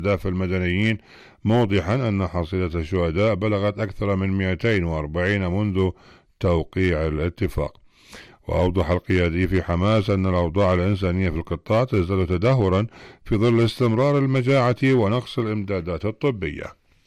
أهداف المدنيين، موضحا أن حصيلة الشهداء بلغت أكثر من 240 منذ توقيع الاتفاق. وأوضح القيادي في حماس أن الأوضاع الإنسانية في القطاع تزداد تدهورا في ظل استمرار المجاعة ونقص الإمدادات الطبية.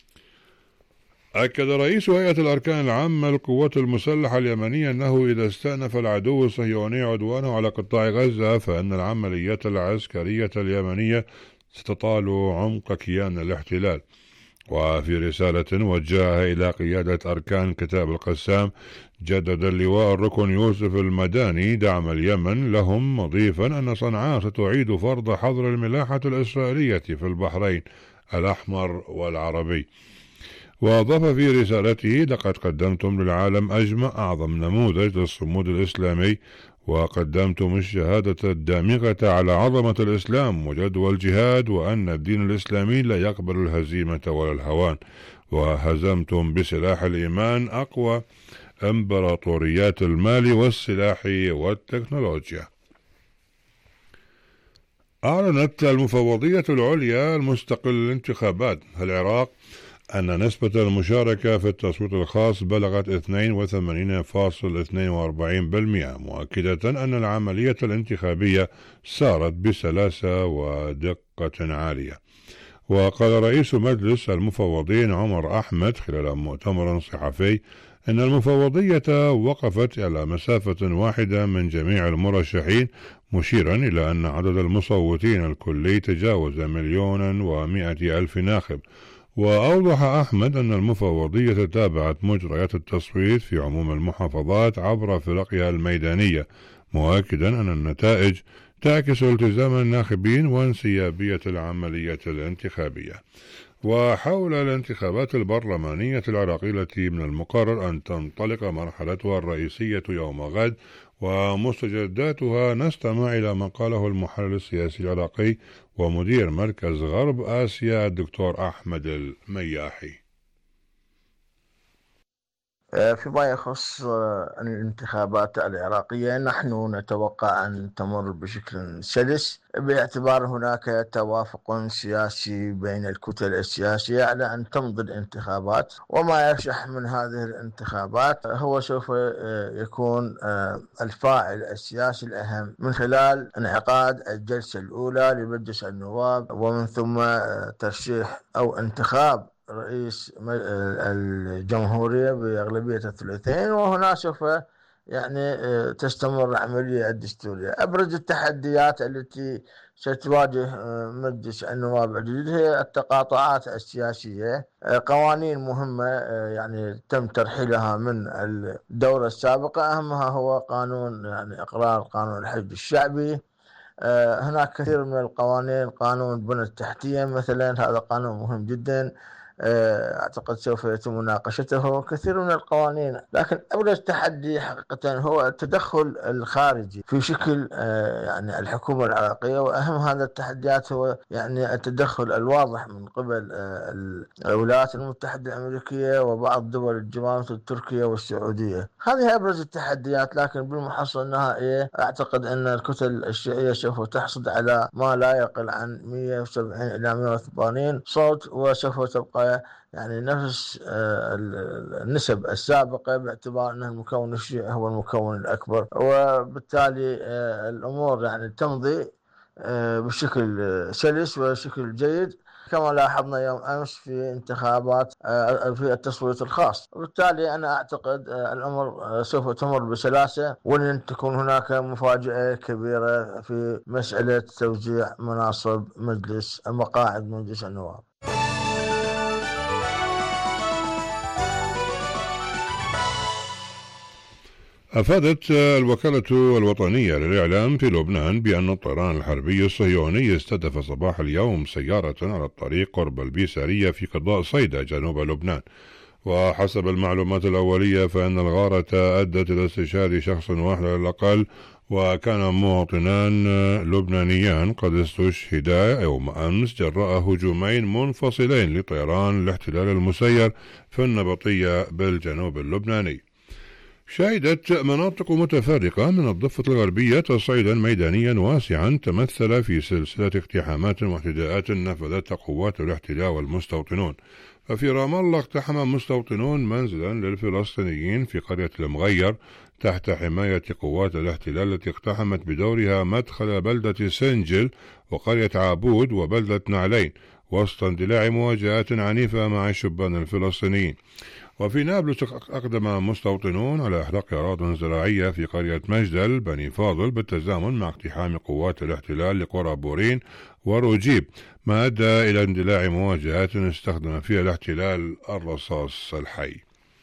أكد رئيس هيئة الأركان العامة للقوات المسلحة اليمنية أنه إذا استأنف العدو الصهيوني عدوانه على قطاع غزة فإن العمليات العسكرية اليمنية ستطال عمق كيان الاحتلال. وفي رسالة وجهها إلى قيادة أركان كتاب القسام، جدد اللواء الركن يوسف المداني دعم اليمن لهم، مضيفا أن صنعاء ستعيد فرض حظر الملاحة الإسرائيلية في البحرين الأحمر والعربي. وأضاف في رسالته: لقد قدمتم للعالم أجمع أعظم نموذج للصمود الإسلامي، وقدمتم الشهادة الدامغة على عظمة الإسلام وجدوى الجهاد، وأن الدين الإسلامي لا يقبل الهزيمة ولا الهوان، وهزمتم بسلاح الإيمان أقوى إمبراطوريات المال والسلاح والتكنولوجيا. أعلنت المفوضية العليا المستقل للانتخابات العراق أن نسبة المشاركة في التصويت الخاص بلغت 82.42%، مؤكدة أن العملية الانتخابية سارت بسلاسة ودقة عالية. وقال رئيس مجلس المفوضين عمر أحمد خلال مؤتمر صحفي أن المفوضية وقفت على مسافة واحدة من جميع المرشحين، مشيرا إلى أن عدد المصوتين الكلي تجاوز 1,100,000 ناخب. وأوضح أحمد أن المفوضية تابعت مجريات التصويت في عموم المحافظات عبر فرقها الميدانية، مؤكدا أن النتائج تعكس التزام الناخبين وانسيابية العملية الانتخابية. وحول الانتخابات البرلمانية العراقية التي من المقرر أن تنطلق مرحلتها الرئيسية يوم غد ومستجداتها، نستمع إلى ما قاله المحلل السياسي العراقي ومدير مركز غرب آسيا الدكتور أحمد المياحي. فيما يخص الانتخابات العراقية، نحن نتوقع أن تمر بشكل سلس، باعتبار هناك توافق سياسي بين الكتل السياسية على أن تمضي الانتخابات، وما يرشح من هذه الانتخابات هو سوف يكون الفاعل السياسي الأهم من خلال انعقاد الجلسة الأولى لمجلس النواب، ومن ثم ترشيح أو انتخاب رئيس الجمهورية بأغلبية الثلثين، وهنا سوف تستمر العملية الدستورية. أبرز التحديات التي ستواجه مجلس النواب الجديد هي التقاطعات السياسية. قوانين مهمة تم ترحيلها من الدورة السابقة، أهمها هو قانون إقرار قانون الحشد الشعبي. هناك كثير من القوانين، قانون البنى التحتية مثلا، هذا قانون مهم جدا، أعتقد سوف يتم مناقشته. كثير من القوانين، لكن أبرز تحدي حقيقة هو التدخل الخارجي في شكل الحكومة العراقية، وأهم هذا التحديات هو التدخل الواضح من قبل الولايات المتحدة الأمريكية وبعض دول الجوار مثل تركيا والسعودية. هذه أبرز التحديات، لكن بالمحصلة النهائية أعتقد أن الكتل الشيعية سوف تحصد على ما لا يقل عن 170 إلى 180 صوت، وسوف تبقى نفس النسب السابقة، باعتبار أن المكون الشيعي هو المكون الأكبر، وبالتالي الأمور تمضي بشكل سلس وشكل جيد، كما لاحظنا يوم أمس في انتخابات في التصويت الخاص. وبالتالي أنا أعتقد الأمر سوف تمر بسلاسة، ولن تكون هناك مفاجأة كبيرة في مسألة توزيع مناصب مقاعد مجلس النواب. أفادت الوكالة الوطنية للإعلام في لبنان بأن الطيران الحربي الصهيوني استهدف صباح اليوم سيارة على الطريق قرب البيسارية في قضاء صيدا جنوب لبنان. وحسب المعلومات الأولية فإن الغارة أدت إلى استشهاد شخص واحد على الأقل، وكان مواطنان لبنانيان قد استشهدا يوم أمس جراء هجومين منفصلين لطيران الاحتلال المسير في النبطية بالجنوب اللبناني. شهدت مناطق متفرقة من الضفة الغربية تصعيدا ميدانيا واسعا تمثل في سلسلة اقتحامات واعتداءات نفذتها قوات الاحتلال والمستوطنون. ففي رام الله اقتحم مستوطنون منزلا للفلسطينيين في قرية المغير تحت حماية قوات الاحتلال التي اقتحمت بدورها مدخل بلدة سنجل وقرية عابود وبلدة نعلين وسط اندلاع مواجهات عنيفة مع الشبان الفلسطينيين. وفي نابلس أقدم مستوطنون على إحراق أراضٍ زراعية في قرية مجدل بني فاضل بالتزامن مع اقتحام قوات الاحتلال لقرى بورين وروجيب، ما أدى إلى اندلاع مواجهات استخدم فيها الاحتلال الرصاص الحي.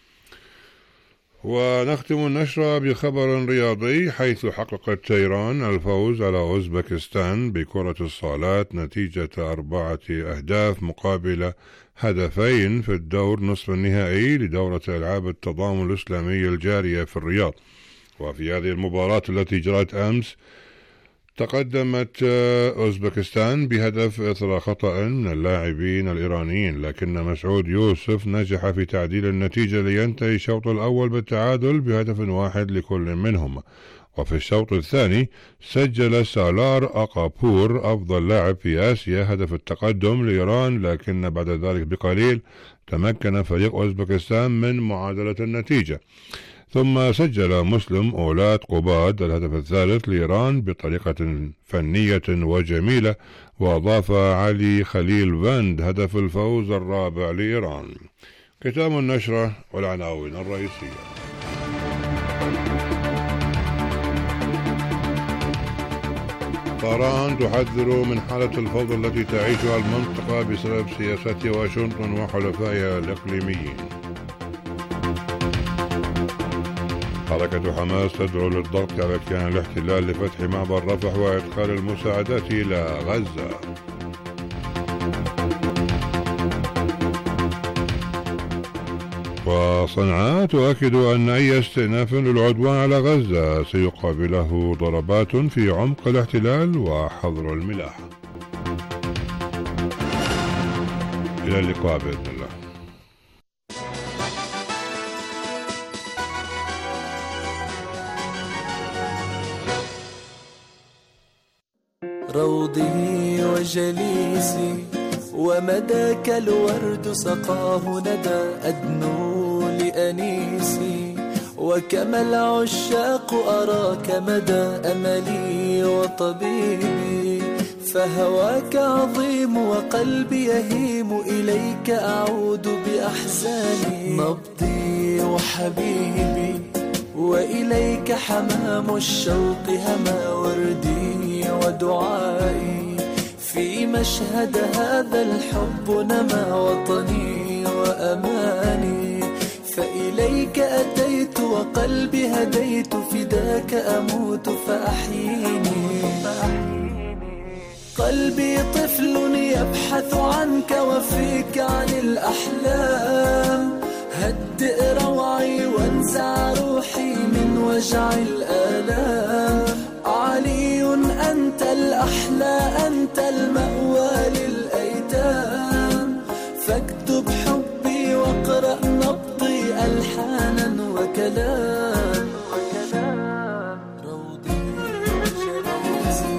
ونختم النشرة بخبر رياضي، حيث حققت تيران الفوز على أوزبكستان بكرة الصالات نتيجة 4 أهداف مقابل هدفين في الدور نصف النهائي لدورة ألعاب التضامن الإسلامي الجارية في الرياض. وفي هذه المباراة التي جرت أمس تقدمت أوزبكستان بهدف إثر خطأ من اللاعبين الإيرانيين، لكن مسعود يوسف نجح في تعديل النتيجة لينتهي الشوط الأول بالتعادل بهدف واحد لكل منهم. وفي الشوط الثاني سجل سالار أقابور أفضل لاعب في آسيا هدف التقدم لإيران، لكن بعد ذلك بقليل تمكن فريق أوزبكستان من معادلة النتيجة. ثم سجل مسلم أولاد قباد الهدف الثالث لإيران بطريقة فنية وجميلة، وأضاف علي خليل فاند هدف الفوز الرابع لإيران. ختام النشرة والعناوين الرئيسية. طهران تحذر من حالة الفوضى التي تعيشها المنطقة بسبب سياسات واشنطن وحلفائها الإقليميين. حركة حماس تدعو للضغط على كيان الاحتلال لفتح معبر رفح وإدخال المساعدات إلى غزة. وصنعاء تؤكد أن أي استئناف للعدوان على غزة سيقابله ضربات في عمق الاحتلال وحظر الملاحة. إلى اللقاء بإذن الله. روضي وجليسي ومداك الورد سقاه ندى أدنو لأنيسي، وكما العشاق أراك مدى أملي وطبيبي، فهواك عظيم وقلبي يهيم إليك أعود بأحزاني، نبضي وحبيبي وإليك حمام الشوق هما وردي ودعائي، في مشهد هذا الحب نما وطني وأماني، فإليك أتيت وقلبي هديت فداك أموت فأحييني، قلبي طفل يبحث عنك وفيك عن الأحلام، هدئ روعي وانزع روحي من وجع الآلام، علي أنت الأحلى أنت المأوى للأيتام، فاكتب حبي واقرأ نبضي ألحانا وكلام، روضي وجليسي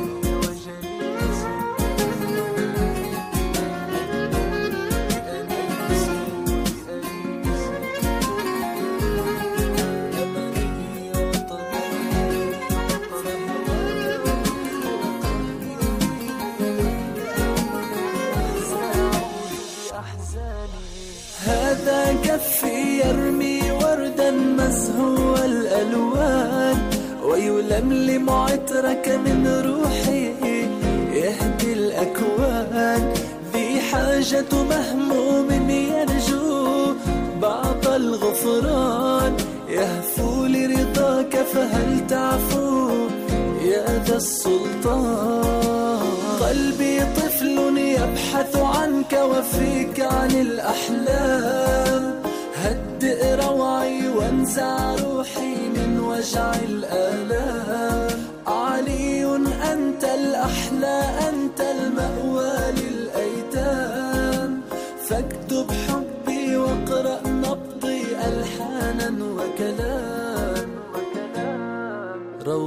هذا كفي يرمي وردا مزهو الألوان، ويلملم عطرك من روحي يهدي الأكوان، ذي حاجة مهموم يرجو بعض الغفران، يهفو لرضاك فهل تعفو يا ذا السلطان، قلبي طفل يبحث عنك وفيك عن الأحلام، هدئ روعي وانزع روحي من وجع الآلام، علي أنت الأحلى أنت المأوى للأيتام، فاكتب حبي واقرأ نبضي ألحانا وكلام.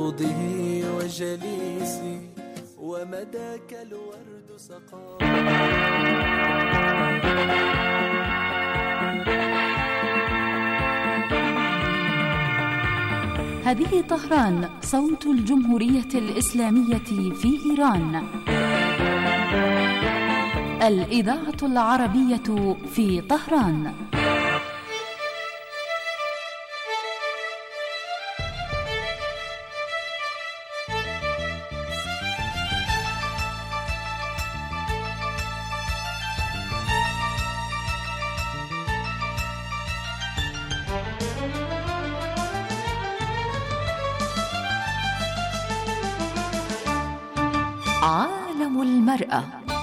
حوضه وجليسي ومداك الورد سقى. هذه طهران، صوت الجمهورية الإسلامية في إيران. الإذاعة العربية في طهران. عالم المرأة.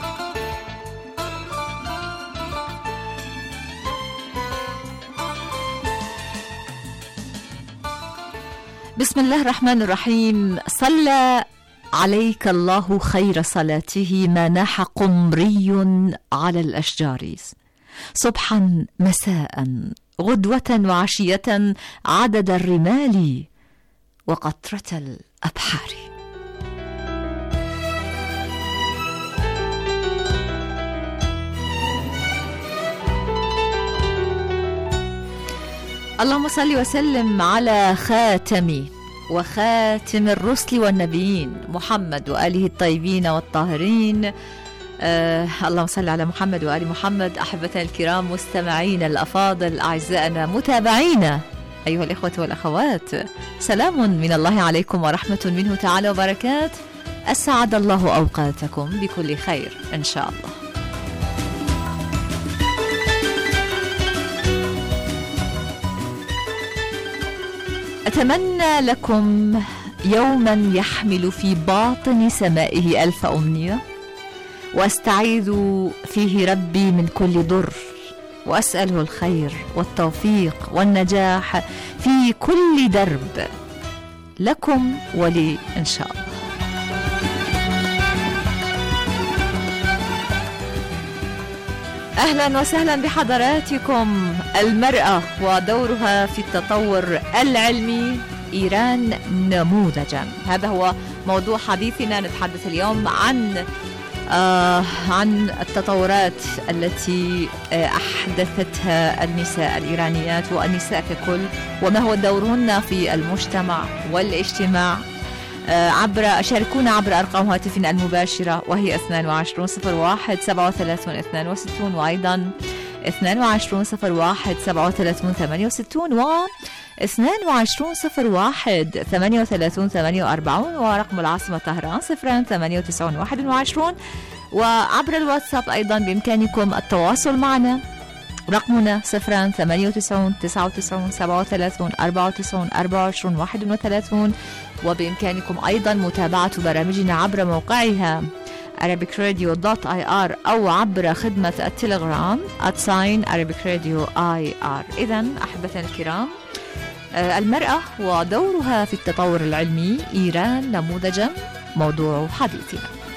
بسم الله الرحمن الرحيم. صلى عليك الله خير صلاته ما ناح قمري على الأشجار، صبحا مساء غدوة وعشية عدد الرمال وقطرة الأبحار. اللهم صل وسلم على خاتم وخاتم الرسل والنبيين محمد وآله الطيبين والطاهرين. اللهم صل على محمد وآل محمد. أحبتنا الكرام، مستمعين الأفاضل، أعزائنا متابعينا، أيها الإخوة والأخوات، سلام من الله عليكم ورحمة منه تعالى وبركات. أسعد الله أوقاتكم بكل خير إن شاء الله. أتمنى لكم يوما يحمل في باطن سمائه ألف أمنية، وأستعيذ فيه ربي من كل ضر، وأسأله الخير والتوفيق والنجاح في كل درب لكم ولي إن شاء الله. أهلا وسهلا بحضراتكم. المرأة ودورها في التطور العلمي، إيران نموذجا. هذا هو موضوع حديثنا. نتحدث اليوم عن التطورات التي أحدثتها النساء الإيرانيات والنساء ككل، وما هو دورهن في المجتمع والاجتماع. شاركونا عبر أرقام هاتفنا المباشرة، وهي 2201-37-62، وأيضا 2201-37-68، و 2201-38-48، ورقم العاصمة طهران 09891. وعبر الواتساب أيضا بإمكانكم التواصل معنا، رقمنا 098-99-37-34-24، وبإمكانكم أيضا متابعة برامجنا عبر موقعها arabicradio.ir أو عبر خدمة التليجرام @arabicradioIR. إذن أحبتنا الكرام، المرأة ودورها في التطور العلمي، إيران نموذجا، موضوع حديثنا.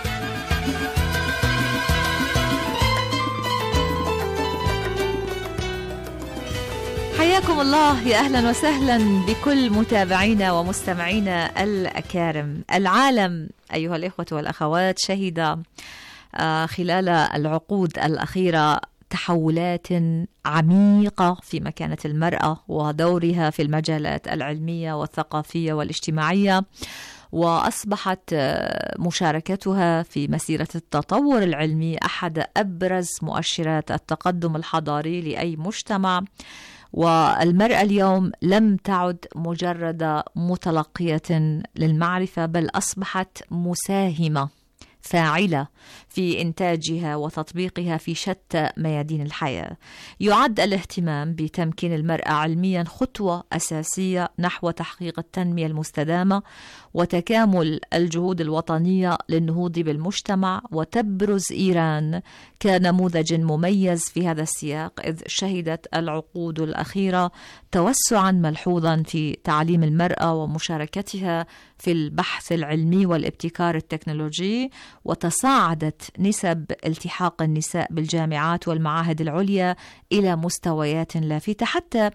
حياكم الله، يا أهلا وسهلا بكل متابعينا ومستمعينا الأكارم. العالم أيها الإخوة والأخوات شهد خلال العقود الأخيرة تحولات عميقة في مكانة المرأة ودورها في المجالات العلمية والثقافية والاجتماعية، وأصبحت مشاركتها في مسيرة التطور العلمي أحد أبرز مؤشرات التقدم الحضاري لأي مجتمع. والمرأة اليوم لم تعد مجرد متلقية للمعرفة، بل أصبحت مساهمة فاعلة في إنتاجها وتطبيقها في شتى ميادين الحياة. يعد الاهتمام بتمكين المرأة علميا خطوة أساسية نحو تحقيق التنمية المستدامة وتكامل الجهود الوطنية للنهوض بالمجتمع. وتبرز إيران كنموذج مميز في هذا السياق، إذ شهدت العقود الأخيرة توسعا ملحوظا في تعليم المرأة ومشاركتها في البحث العلمي والابتكار التكنولوجي، وتصاعدت نسب التحاق النساء بالجامعات والمعاهد العليا إلى مستويات لافتة، حتى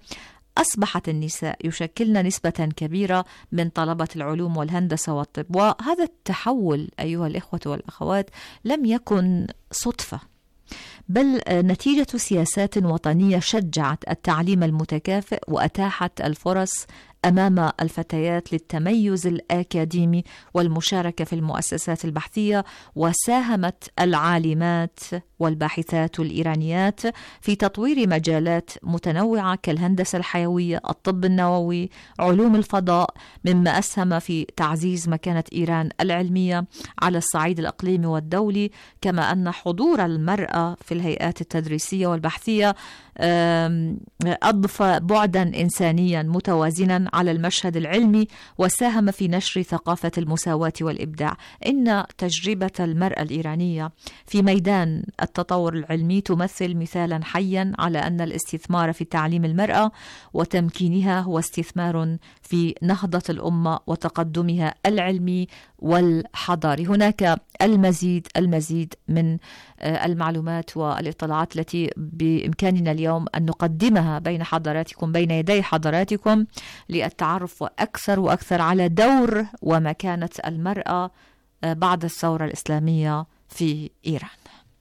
أصبحت النساء يشكلن نسبة كبيرة من طلبة العلوم والهندسة والطب. وهذا التحول أيها الإخوة والأخوات لم يكن صدفة، بل نتيجة سياسات وطنية شجعت التعليم المتكافئ وأتاحت الفرص أمام الفتيات للتميز الأكاديمي والمشاركة في المؤسسات البحثية. وساهمت العالمات والباحثات الإيرانيات في تطوير مجالات متنوعة كالهندسة الحيوية، الطب النووي، علوم الفضاء، مما أسهم في تعزيز مكانة إيران العلمية على الصعيد الإقليمي والدولي. كما أن حضور المرأة في الهيئات التدريسية والبحثية أضفى بعدا إنسانيا متوازنا على المشهد العلمي، وساهم في نشر ثقافة المساواة والإبداع. إن تجربة المرأة الإيرانية في ميدان التطور العلمي تمثل مثالا حيا على أن الاستثمار في تعليم المرأة وتمكينها هو استثمار في نهضة الأمة وتقدمها العلمي والحضاري. هناك المزيد من المعلومات والاطلاعات التي بإمكاننا اليوم أن نقدمها بين يدي حضراتكم للتعرف أكثر وأكثر على دور ومكانة المرأة بعد الثورة الإسلامية في إيران.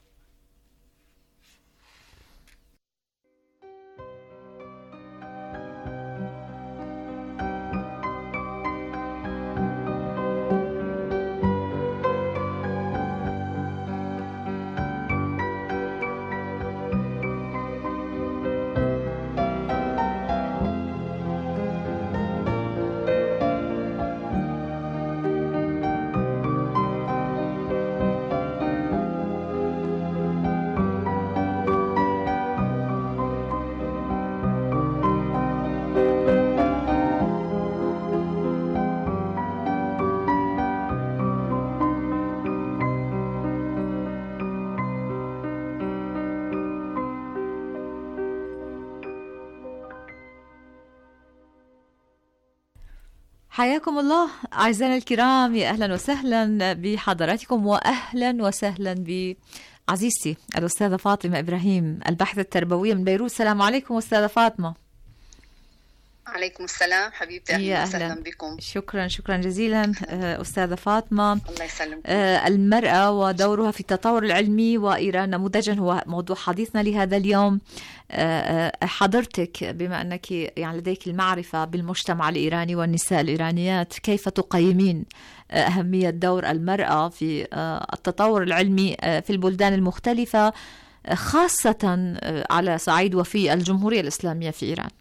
حياكم الله أعزائنا الكرام، يا أهلا وسهلا بحضراتكم، وأهلا وسهلا بعزيزتي الأستاذة فاطمة إبراهيم الباحثة التربوية من بيروت. السلام عليكم أستاذة فاطمة. عليكم السلام حبيبتي، أهلا وسهلا بكم. شكرا جزيلا أستاذة فاطمة. الله يسلمك. المرأة ودورها في التطور العلمي وإيران نموذجا هو موضوع حديثنا لهذا اليوم. حضرتك بما أنك يعني لديك المعرفة بالمجتمع الإيراني والنساء الإيرانيات، كيف تقيمين أهمية دور المرأة في التطور العلمي في البلدان المختلفة، خاصة على صعيد وفي الجمهورية الإسلامية في إيران؟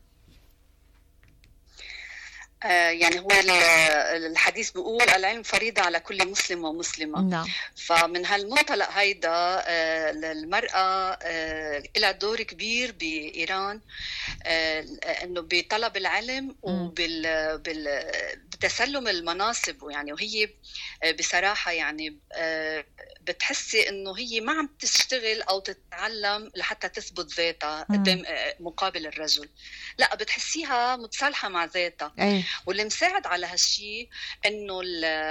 يعني هو الحديث بيقول العلم فريضة على كل مسلم ومسلمة. نعم. فمن هالمنطلق هيدا المرأة لها دور كبير بإيران، إنه بطلب العلم وبتسلم المناصب. يعني وهي بصراحة يعني بتحسي إنه هي ما عم تشتغل أو تتعلم لحتى تثبت ذاتها قدام مقابل الرجل، لا بتحسيها متصالحة مع ذاتها. واللي مساعد على هالشي انه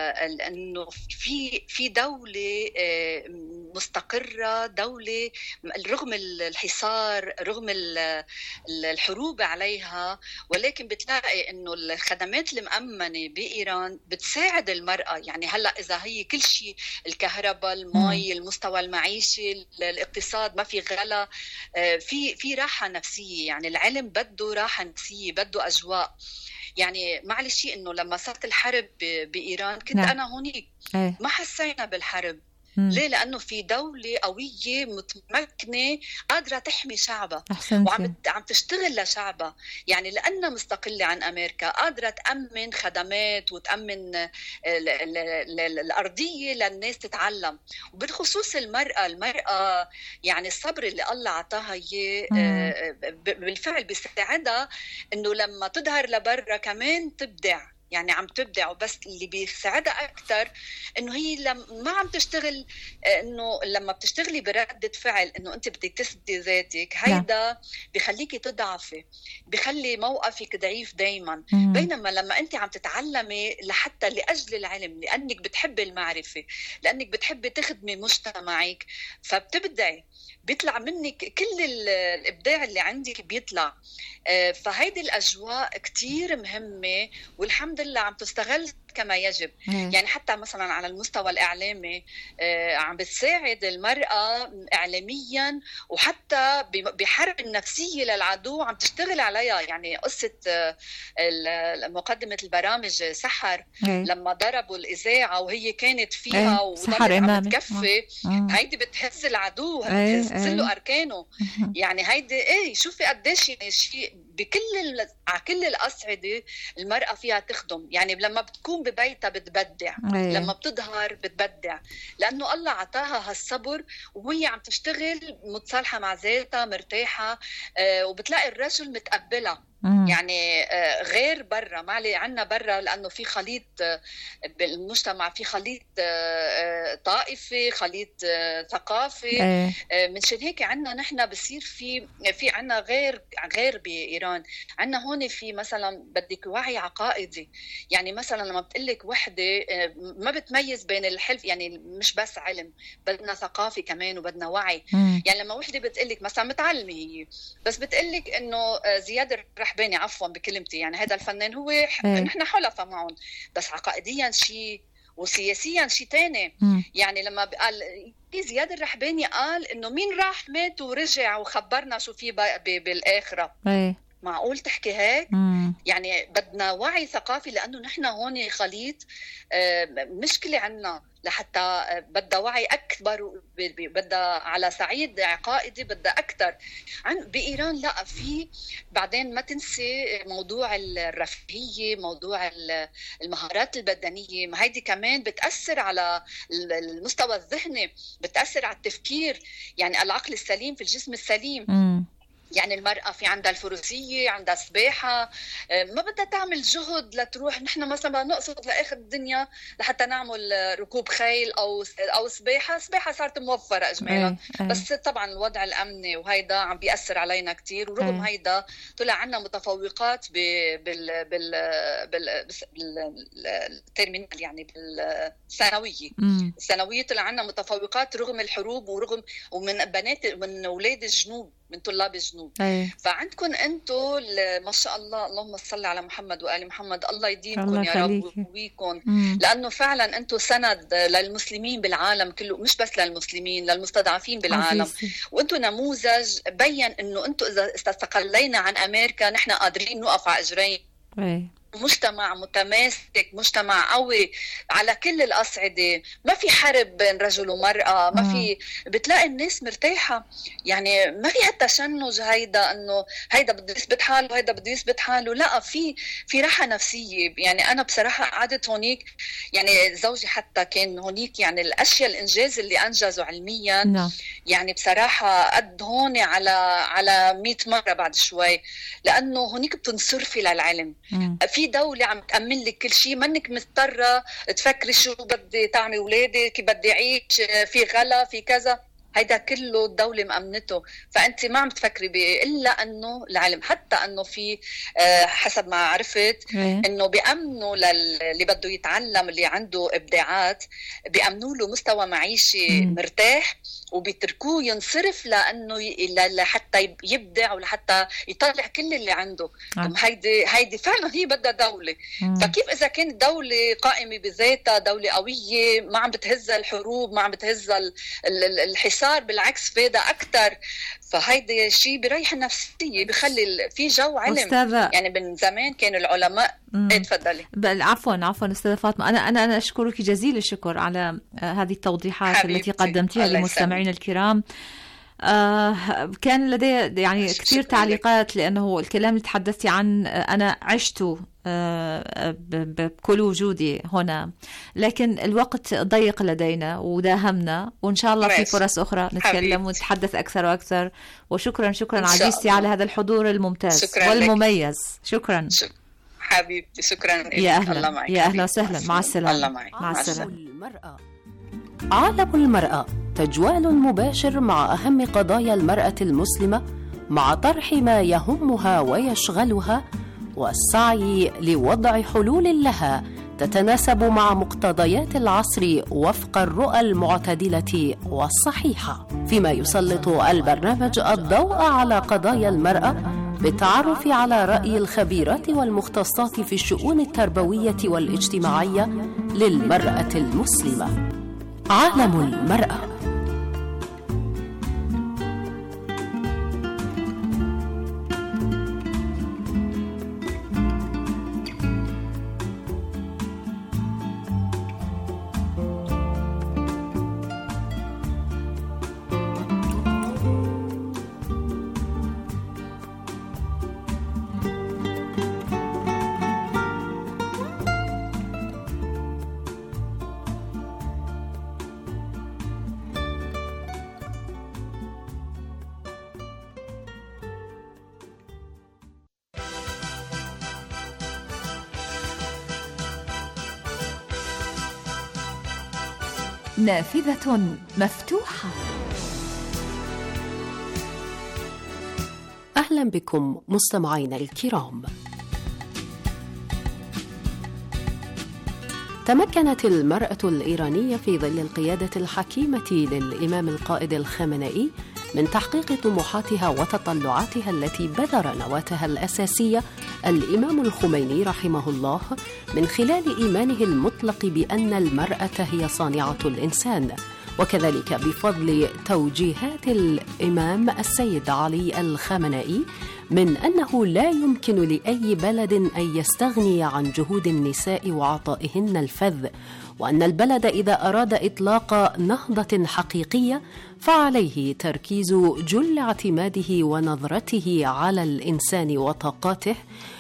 في دولة مستقرة، دولة رغم الحصار، رغم الحروب عليها، ولكن بتلاقي انه الخدمات المأمنة بإيران بتساعد المرأة. يعني هلا اذا هي كل شيء، الكهرباء، المي، المستوى المعيشي، الاقتصاد، ما في غلا، في راحة نفسية. يعني العلم بده راحة نفسية، بده أجواء. يعني معلش انه لما صارت الحرب بايران كنت انا هونيك ما حسينا بالحرب. ليه؟ لانه في دولة قوية متمكنة قادرة تحمي شعبها وعم تشتغل لشعبها. يعني لأنها مستقلة عن أمريكا قادرة تأمن خدمات وتأمن الأرضية للناس تتعلم. وبالخصوص المرأة يعني الصبر اللي الله عطاها إياه بالفعل بيساعدها إنه لما تظهر لبرا كمان تبدع. يعني عم تبدع. وبس اللي بيساعدها أكتر إنه هي ما عم تشتغل، إنه لما بتشتغلي بردة فعل إنه أنت بدك تثبتي ذاتك، هيدا بيخليكي تضعفي، بيخلي موقفك ضعيف دايما. بينما لما أنت عم تتعلمي لحتى لأجل العلم، لأنك بتحبي المعرفة، لأنك بتحبي تخدمي مجتمعك، فبتبدعي. بيطلع منك كل الإبداع اللي عندك بيطلع. فهيدي الأجواء كتير مهمة، والحمد لله عم تستغل كما يجب. يعني حتى مثلا على المستوى الإعلامي عم بتساعد المرأة إعلاميا، وحتى بحرب النفسية للعدو عم تشتغل عليها. يعني قصة مقدمة البرامج سحر لما ضربوا الإذاعة وهي كانت فيها وضلت عم تكفي، هيدي بتهز العدو، بتهز له أركانه. يعني هيدي شوفي قديش يعني شيء على كل الأصعدة المرأة فيها تخدم. يعني لما بتكون ببيتها بتبدع، لما بتظهر بتبدع، لأنه الله عطاها هالصبر وهي عم تشتغل متصالحة مع ذاتها مرتاحة، وبتلاقي الرجل متقبلها. يعني غير برا، ما علي عنا برا، لأنه في خليط بالمجتمع، في خليط طائفي، خليط ثقافي. من شان هيك عنا نحن بصير في عنا غير بإيران. عنا هون في مثلا بدك وعي عقائدي. يعني مثلا لما بتقلك وحدة ما بتميز بين الحلف، يعني مش بس علم، بدنا ثقافي كمان وبدنا وعي. يعني لما وحدة بتقلك مثلا متعلمة هي، بس بتقلك إنه زياد الرحباني، عفوا بكلمتي، يعني هذا الفنان هو نحن حلفاء معهم، بس عقائديا شيء وسياسيا شيء تاني. يعني لما قال زياد الرحباني قال إنه مين راح مات ورجع وخبرنا شو فيه بالآخرة. معقول تحكي هيك؟ يعني بدنا وعي ثقافي، لأنه نحن هون خليط مشكلة عنا، لحتى بدها وعي أكبر، بدها على صعيد عقائدي بدها أكتر. بإيران لا، في بعدين ما تنسي موضوع الرفاهية، موضوع المهارات البدنية، ما هيدي كمان بتأثر على المستوى الذهني، بتأثر على التفكير. يعني العقل السليم في الجسم السليم. يعني المرأة في عندها الفروسية، عندها سباحة، ما بدها تعمل جهد لتروح. نحن مثلا نقصد لآخر الدنيا لحتى نعمل ركوب خيل أو سباحة صارت موفرة إجمالا. بس طبعا الوضع الأمني وهيدا عم بيأثر علينا كتير، ورغم هيدا طلع عنا متفوقات بالترمينال، يعني بالثانوية. الثانوية طلع عنا متفوقات رغم الحروب، ومن بنات من أولاد الجنوب، من طلاب الجنوب. فعندكم انتم ما شاء الله، اللهم صل على محمد وآل محمد، الله يديمكم يا رب ويقويكم، لأنه فعلا انتم سند للمسلمين بالعالم كله، مش بس للمسلمين، للمستضعفين بالعالم. وانتم نموذج بين انه انتم اذا استقلينا عن امريكا نحن قادرين نقف على اجرين. مجتمع متماسك، مجتمع قوي على كل الأصعدة، ما في حرب بين رجل ومرأة، ما في، بتلاقي الناس مرتاحة. يعني ما في هالتشنج هيدا انه هيدا بده يثبت حاله وهيدا بده يثبت حاله، لا، في راحة نفسية. يعني انا بصراحة قعدت هونيك، يعني زوجي حتى كان هونيك، يعني الاشياء الانجاز اللي انجزوا علميا يعني بصراحة قد هون على 100 مرة بعد شوي، لانه هونيك بتنصرفي للعلم. في دولة عم تأمن لك كل شيء، منك مضطرة تفكري شو بدي تعمل ولادي، كيف بدي أعيش، في غلا، في كذا، هيدا كله الدولة مأمنته. فأنت ما عم تفكري إلا أنه العلم. حتى أنه في حسب ما عرفت أنه بيأمنوا اللي بده يتعلم، اللي عنده إبداعات، بيأمنوا له مستوى معيشي مرتاح، وبيتركوه ينصرف لأنه لحتى يبدع ولحتى يطلع كل اللي عنده. هيدي فعلا هي بدها دولة. فكيف إذا كانت دولة قائمة بذاتها، دولة قوية، ما عم بتهزها الحروب، ما عم بتهزها الحصار، بالعكس فايدة أكتر. فهيدا شيء بريح النفسية، بخلي في جو علم. أستاذة، يعني من زمان كانوا العلماء. تفضلي. عفوا أستاذة فاطمة، أنا أشكرك جزيل الشكر على هذه التوضيحات التي قدمتها للمستمعين الكرام. كان لدي يعني كثير تعليقات، لأنه الكلام اللي تحدثتي عن أنا عشته بكل وجودي هنا، لكن الوقت ضيق لدينا وداهمنا، وإن شاء الله في فرص أخرى نتكلم ونتحدث أكثر وأكثر. وشكرا عزيزتي على هذا الحضور الممتاز والمميز. شكرا حبيبتي، شكرا. يا أهلا وسهلا. مع السلامة. مع السلامة. عالم المرأة، تجوال مباشر مع أهم قضايا المرأة المسلمة، مع طرح ما يهمها ويشغلها والسعي لوضع حلول لها تتناسب مع مقتضيات العصر وفق الرؤى المعتدلة والصحيحة، فيما يسلط البرنامج الضوء على قضايا المرأة بالتعرف على رأي الخبيرات والمختصات في الشؤون التربوية والاجتماعية للمرأة المسلمة. عالم المرأة. نافذة مفتوحة. أهلا بكم مستمعينا الكرام. تمكنت المرأة الإيرانية في ظل القيادة الحكيمة للإمام القائد الخامنئي من تحقيق طموحاتها وتطلعاتها التي بذر نواتها الأساسية الإمام الخميني رحمه الله من خلال إيمانه المطلق بأن المرأة هي صانعة الإنسان، وكذلك بفضل توجيهات الإمام السيد علي الخامنئي من أنه لا يمكن لأي بلد أن يستغني عن جهود النساء وعطائهن الفذ، وأن البلد إذا أراد إطلاق نهضة حقيقية فعليه تركيز جل اعتماده ونظرته على الإنسان وطاقاته،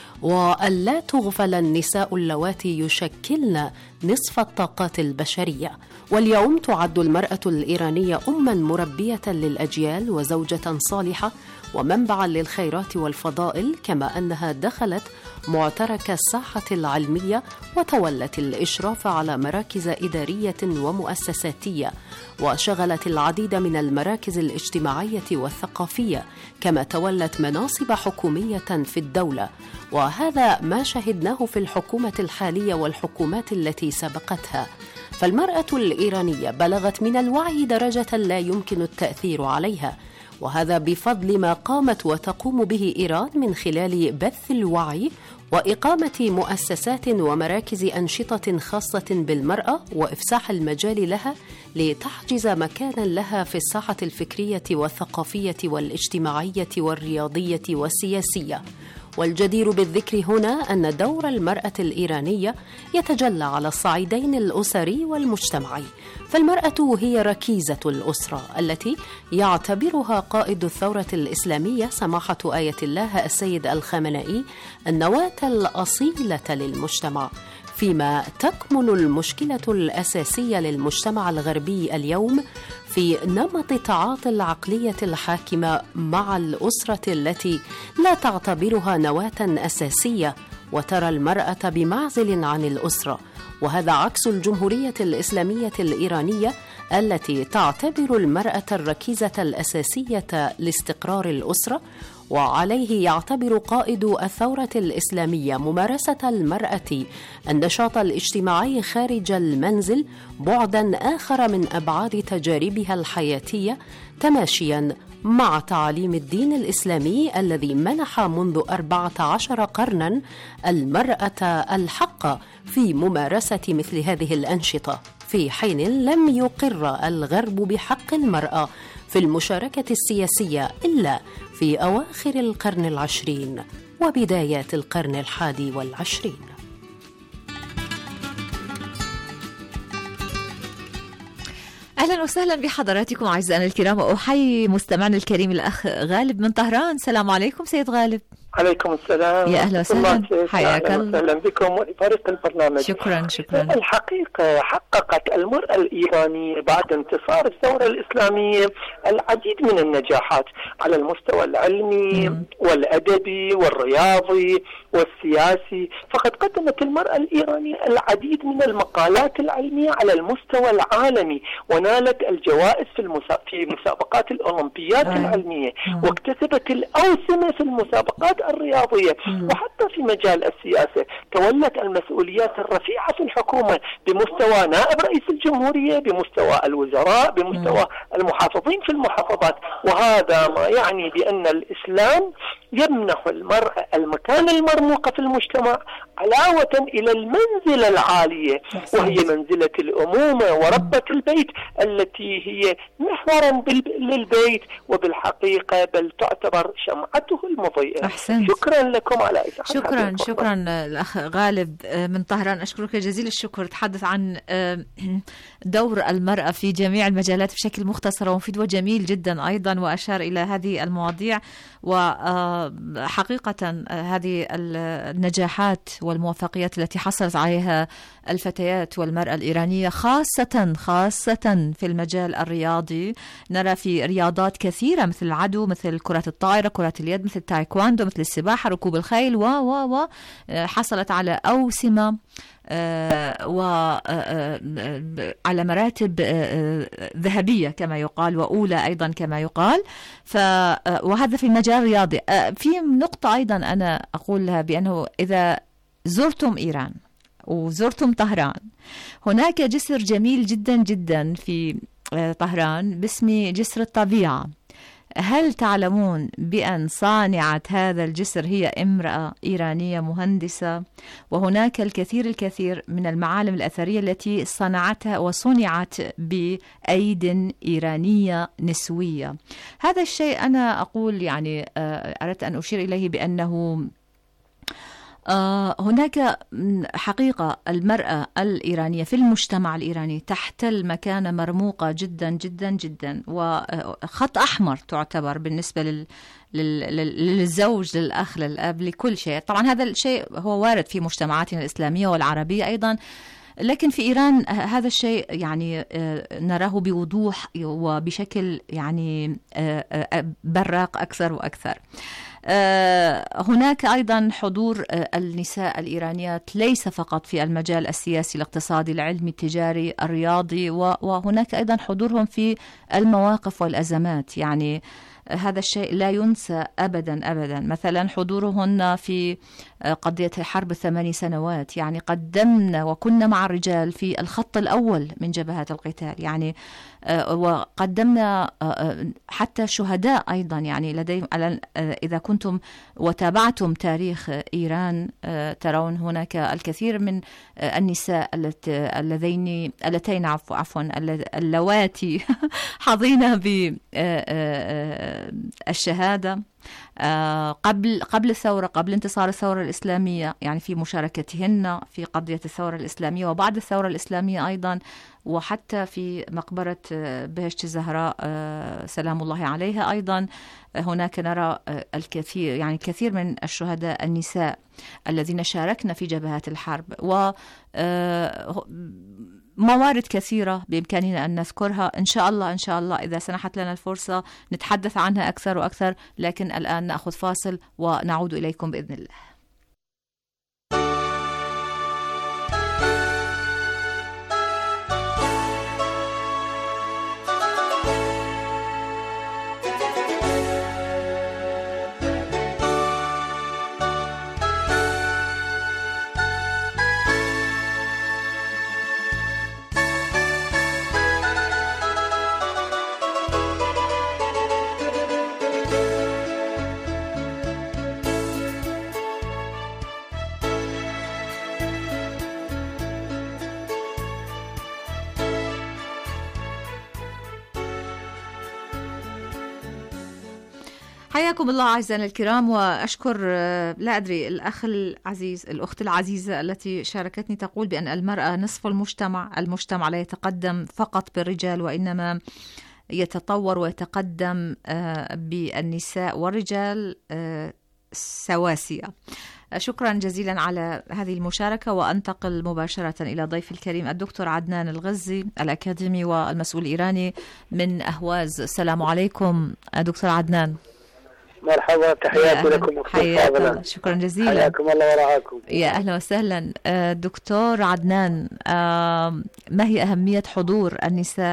وألا تغفل النساء اللواتي يشكلن نصف الطاقات البشرية. واليوم تعد المرأة الإيرانية أماً مربية للأجيال وزوجة صالحة ومنبعاً للخيرات والفضائل، كما أنها دخلت معترك الساحة العلمية وتولت الإشراف على مراكز إدارية ومؤسساتية، وشغلت العديد من المراكز الاجتماعية والثقافية، كما تولت مناصب حكومية في الدولة. وهذا ما شهدناه في الحكومة الحالية والحكومات التي سبقتها. فالمرأة الإيرانية بلغت من الوعي درجة لا يمكن التأثير عليها، وهذا بفضل ما قامت وتقوم به إيران من خلال بث الوعي وإقامة مؤسسات ومراكز أنشطة خاصة بالمرأة وإفساح المجال لها لتحجز مكانا لها في الساحة الفكرية والثقافية والاجتماعية والرياضية والسياسية. والجدير بالذكر هنا أن دور المرأة الإيرانية يتجلى على الصعيدين الأسري والمجتمعي، فالمرأة هي ركيزة الأسرة التي يعتبرها قائد الثورة الإسلامية سماحة آية الله السيد الخامنئي النواة الأصيلة للمجتمع، فيما تكمن المشكلة الأساسية للمجتمع الغربي اليوم في نمط تعاطي العقلية الحاكمة مع الأسرة التي لا تعتبرها نواة أساسية وترى المرأة بمعزل عن الأسرة، وهذا عكس الجمهورية الإسلامية الإيرانية التي تعتبر المرأة الركيزة الأساسية لاستقرار الأسرة. وعليه يعتبر قائد الثورة الإسلامية ممارسة المرأة النشاط الاجتماعي خارج المنزل بعداً آخر من أبعاد تجاربها الحياتية، تماشياً مع تعاليم الدين الإسلامي الذي منح منذ 14 قرناً المرأة الحق في ممارسة مثل هذه الأنشطة، في حين لم يقر الغرب بحق المرأة في المشاركة السياسية إلا في أواخر القرن العشرين وبدايات القرن الحادي والعشرين. أهلا وسهلا بحضراتكم أعزائنا الكرام، وأحيي مستمعنا الكريم الأخ غالب من طهران. السلام عليكم سيد غالب. عليكم السلام. يا أهلا وسهلا، حياك الله. أهلا بكم ولفريق البرنامج. شكرا. الحقيقة حققت المرأة الإيرانية بعد انتصار الثورة الإسلامية العديد من النجاحات على المستوى العلمي والأدبي والرياضي والسياسي، فقد قدمت المرأة الإيرانية العديد من المقالات العلمية على المستوى العالمي، ونالت الجوائز في مسابقات الأولمبيات العلمية، واكتسبت الأوسمة في المسابقات الرياضية وحتى في مجال السياسة. تولت المسؤوليات الرفيعة في الحكومة بمستوى نائب رئيس الجمهورية، بمستوى الوزراء، بمستوى المحافظين في المحافظات. وهذا ما يعني بأن الإسلام يمنح المرأة المكان المرموق في المجتمع علاوة إلى المنزلة العالية، وهي منزلة الأمومة وربة البيت التي هي محورا للبيت، وبالحقيقة بل تعتبر شمعته المضيئة. أحسنت. شكرا لكم على إتاحة شكرا الأخ غالب من طهران، أشكرك جزيل الشكر. تحدث عن دور المرأة في جميع المجالات بشكل مختصر ومفيد وجميل جدا أيضا، وأشار إلى هذه المواضيع. وحقيقة هذه النجاحات والموفقيات التي حصلت عليها الفتيات والمرأة الإيرانية خاصة في المجال الرياضي، نرى في رياضات كثيرة مثل العدو، مثل كرة الطائرة، كرة اليد، مثل التايكواندو، مثل السباحة، ركوب الخيل حصلت على أوسمة وعلى مراتب ذهبية كما يقال، وأولى أيضا كما يقال. وهذا في المجال الرياضي. في نقطة أيضا أنا أقولها، بأنه إذا زرتم إيران وزرتم طهران، هناك جسر جميل جدا جدا في طهران باسم جسر الطبيعة. هل تعلمون بأن صانعة هذا الجسر هي امرأة إيرانية مهندسة؟ وهناك الكثير من المعالم الأثرية التي صنعتها وصنعت بأيد إيرانية نسوية. هذا الشيء أنا أقول يعني أردت أن أشير إليه بأنه هناك حقيقة المرأة الإيرانية في المجتمع الإيراني تحتل مكانة مرموقة جدا جدا جدا، وخط أحمر تعتبر بالنسبة للزوج، للأخ، للأب، لكل شيء. طبعا هذا الشيء هو وارد في مجتمعاتنا الإسلامية والعربية أيضا، لكن في إيران هذا الشيء يعني نراه بوضوح وبشكل يعني براق أكثر وأكثر. هناك أيضا حضور النساء الإيرانيات ليس فقط في المجال السياسي، الاقتصادي، العلمي، التجاري، الرياضي، وهناك أيضا حضورهم في المواقف والأزمات. يعني هذا الشيء لا ينسى أبدا أبدا. مثلا حضورهن في قضية حرب 8 سنوات، يعني قدمنا وكنا مع الرجال في الخط الأول من جبهات القتال، يعني وقدمنا حتى شهداء أيضا. يعني لديهم إذا كنتم وتابعتم تاريخ إيران ترون هناك الكثير من النساء اللتين اللواتي حظينا بالشهادة قبل الثورة، قبل انتصار الثورة الإسلامية، يعني في مشاركتهن في قضية الثورة الإسلامية وبعد الثورة الإسلامية أيضا، وحتى في مقبرة بهشت الزهراء سلام الله عليها أيضا هناك نرى الكثير من الشهداء النساء الذين شاركنا في جبهات الحرب. وموارد كثيرة بإمكاننا أن نذكرها، إن شاء الله إذا سنحت لنا الفرصة نتحدث عنها أكثر وأكثر. لكن الآن نأخذ فاصل ونعود إليكم بإذن الله. حياكم الله أعزائنا الكرام، وأشكر لا أدري الأخ العزيز، الأخت العزيزة التي شاركتني تقول بأن المرأة نصف المجتمع لا يتقدم فقط بالرجال، وإنما يتطور ويتقدم بالنساء والرجال سواسية. شكرا جزيلا على هذه المشاركة، وأنتقل مباشرة إلى ضيف الكريم الدكتور عدنان الغزي الأكاديمي والمسؤول الإيراني من أهواز. السلام عليكم دكتور عدنان. مرحبا، تحياتي لكم. حياك، شكرا جزيلا. حياكم الله ورعاكم. يا أهلا وسهلا دكتور عدنان. ما هي أهمية حضور النساء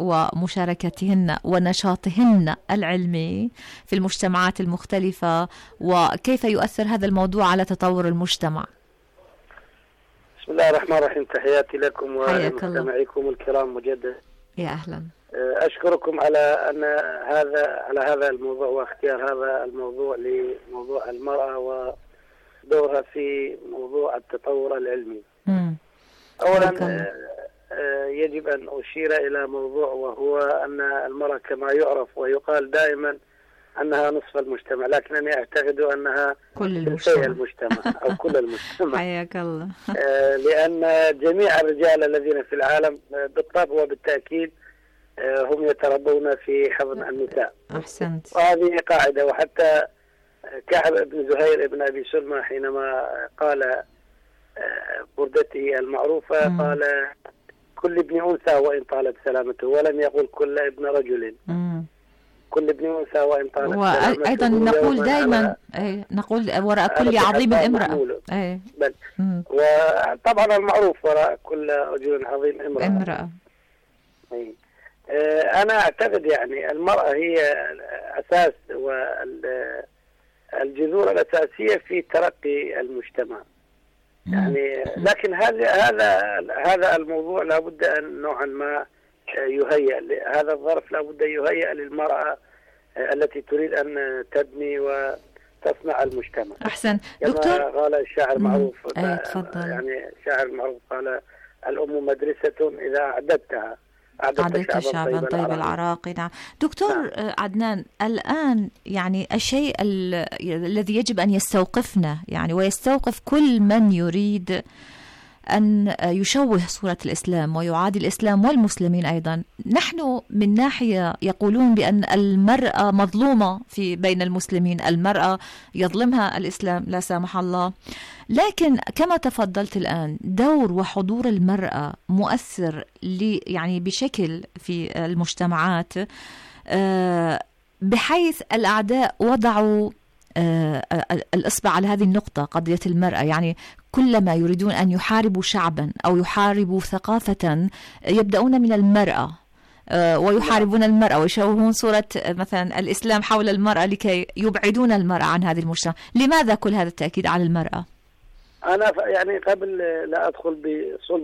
ومشاركتهن ونشاطهن العلمي في المجتمعات المختلفة، وكيف يؤثر هذا الموضوع على تطور المجتمع؟ بسم الله الرحمن الرحيم. تحياتي لكم ومستمعيكم الكرام مجددا. يا أهلا. أشكركم على هذا الموضوع واختيار هذا الموضوع لموضوع المرأة ودورها في موضوع التطور العلمي. أولا يجب أن أشير إلى موضوع، وهو أن المرأة كما يعرف ويقال دائما أنها نصف المجتمع، لكنني أعتقد أنها كل المجتمع أو كل المجتمع. حياك الله. لأن جميع الرجال الذين في العالم بالطبع وبالتأكيد هم يتربون في حضن النساء. أحسنت. وهذه قاعدة، وحتى كعب بن زهير بن أبي سلمى حينما قال بردته المعروفة قال كل ابن أنثى وإن طالت سلامته، ولم يقل كل ابن رجل. كل ابن أنثى وإن طالت سلامته. وأيضا نقول دائما نقول وراء كل عظيم امرأة. وطبعا المعروف وراء كل رجل عظيم امرأة. أنا أعتقد يعني المرأة هي أساس والجذور الأساسية في ترقي المجتمع. يعني لكن هذا الموضوع لابد أن نوعا ما يهيأ، هذا الظرف لابد يهيأ للمرأة التي تريد أن تبني وتصنع المجتمع. أحسن دكتور. قال الشاعر معروف يعني الشاعر المعروف قال الأم مدرسة إذا أعددت شعبا طيب العراقي. نعم دكتور عدنان، الآن يعني الشيء الذي يجب أن يستوقفنا يعني ويستوقف كل من يريد أن يشوه صورة الإسلام ويعادي الإسلام والمسلمين أيضا. نحن من ناحية يقولون بأن المرأة مظلومة بين المسلمين، المرأة يظلمها الإسلام لا سامح الله، لكن كما تفضلت الآن دور وحضور المرأة مؤثر يعني بشكل في المجتمعات، بحيث الأعداء وضعوا الإصبع على هذه النقطة، قضية المرأة. يعني كلما يريدون أن يحاربوا شعبا أو يحاربوا ثقافة يبدأون من المرأة ويحاربون المرأة ويشوهون صورة مثلا الإسلام حول المرأة لكي يبعدون المرأة عن هذه المجتمع. لماذا كل هذا التأكيد على المرأة؟ أنا يعني قبل لا أدخل بصلب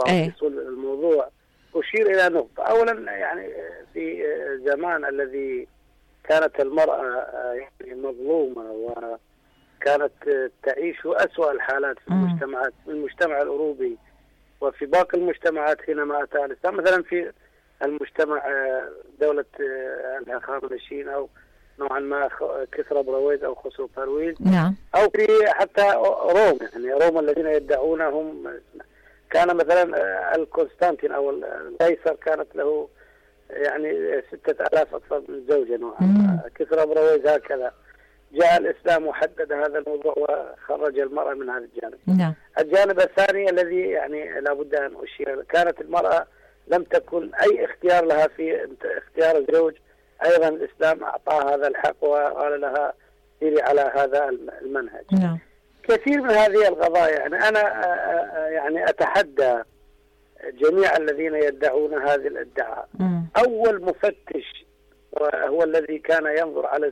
الموضوع أشير إلى نقطة. أولا يعني في زمان الذي كانت المرأة يعني مظلومة وكانت تعيش أسوأ الحالات في المجتمعات، في المجتمع الأوروبي وفي باقي المجتمعات حينما أتى الإسلام، مثلا في المجتمع دولة الهخامنشيين أو نوعا ما كسرى برويز أو خسرو برويز، أو في حتى روم، يعني روم الذين يدعونهم كان مثلا القسطنطين أو القيصر كانت له يعني 6000 أكثر من زوجة كسرى برويز. هكذا جاء الإسلام وحدد هذا الموضوع وخرج المرأة من هذا الجانب. الجانب الثاني الذي يعني لابد أن أشير، كانت المرأة لم تكن أي اختيار لها في اختيار الزوج، أيضا الإسلام أعطاها هذا الحق وقال لها سيري على هذا المنهج. كثير من هذه القضايا يعني أنا يعني أتحدى جميع الذين يدعون هذه الادعاء. أول مفتش وهو الذي كان ينظر على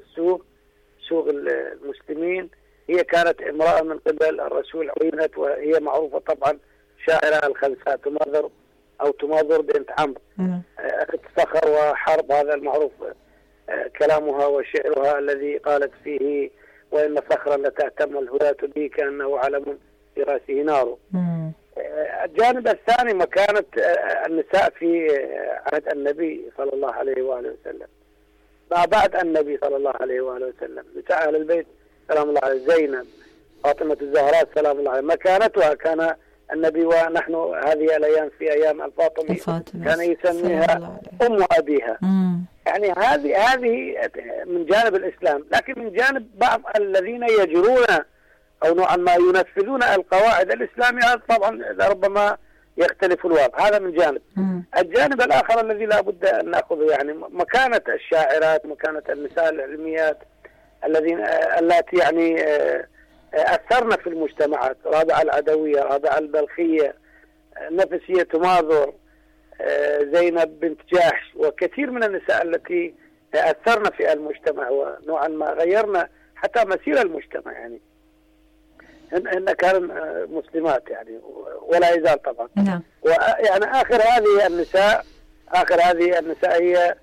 سوق المسلمين هي كانت امرأة من قبل الرسول عينت، وهي معروفة طبعا شاعرة الخنساء تماضر بنت عمرو أخت صخر وحرب، هذا المعروف كلامها وشعرها الذي قالت فيه وإن صخرا لتأتم الهداة به كأنه علم في رأسه نار. الجانب الثاني مكانة النساء في عهد النبي صلى الله عليه وآله وسلم، ما بعد النبي صلى الله عليه وآله وسلم، نساء أهل البيت سلام الله عليه، زينب، فاطمة الزهراء سلام الله عليه، مكانتها كان النبي، ونحن هذه الأيام في أيام الفاطمي كان يسميها أم أبيها. يعني هذه من جانب الإسلام، لكن من جانب بعض الذين يجرون أو نوعا ما ينفذون القواعد الإسلامية طبعا ربما يختلف الوضع، هذا من جانب. الجانب الآخر الذي لا بد أن نأخذه يعني مكانة الشاعرات، مكانة النساء العلميات التي يعني أثرنا في المجتمعات، رابعة العدوية، رابعة البلخية، نفسية تماضر، زينب بنت جاحش وكثير من النساء التي أثرنا في المجتمع ونوعا ما غيرنا حتى مسير المجتمع، يعني هن كانوا مسلمات يعني ولا يزال طبعا. نعم. ويعني آخر هذه النساء هي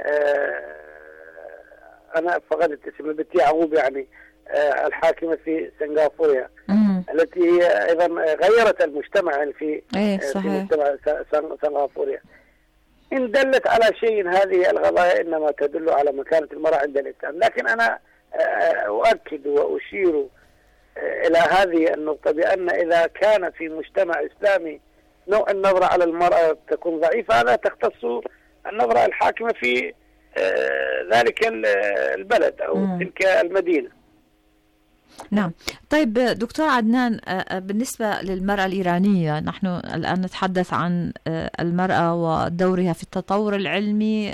أنا فقدت اسم بنت يعقوب، يعني الحاكمة في سنغافورة التي هي أيضا غيرت المجتمع يعني في مجتمع سنغافورة. إن دلت على شيء هذه القضايا إنما تدل على مكانة المرأة عند الإسلام، لكن أنا أؤكد وأشير إلى هذه النقطة بأن إذا كان في مجتمع إسلامي نوع النظرة على المرأة تكون ضعيفة، هذا تختص النظرة الحاكمة في ذلك البلد أو تلك المدينة. نعم. طيب دكتور عدنان، بالنسبة للمرأة الإيرانية، نحن الآن نتحدث عن المرأة ودورها في التطور العلمي،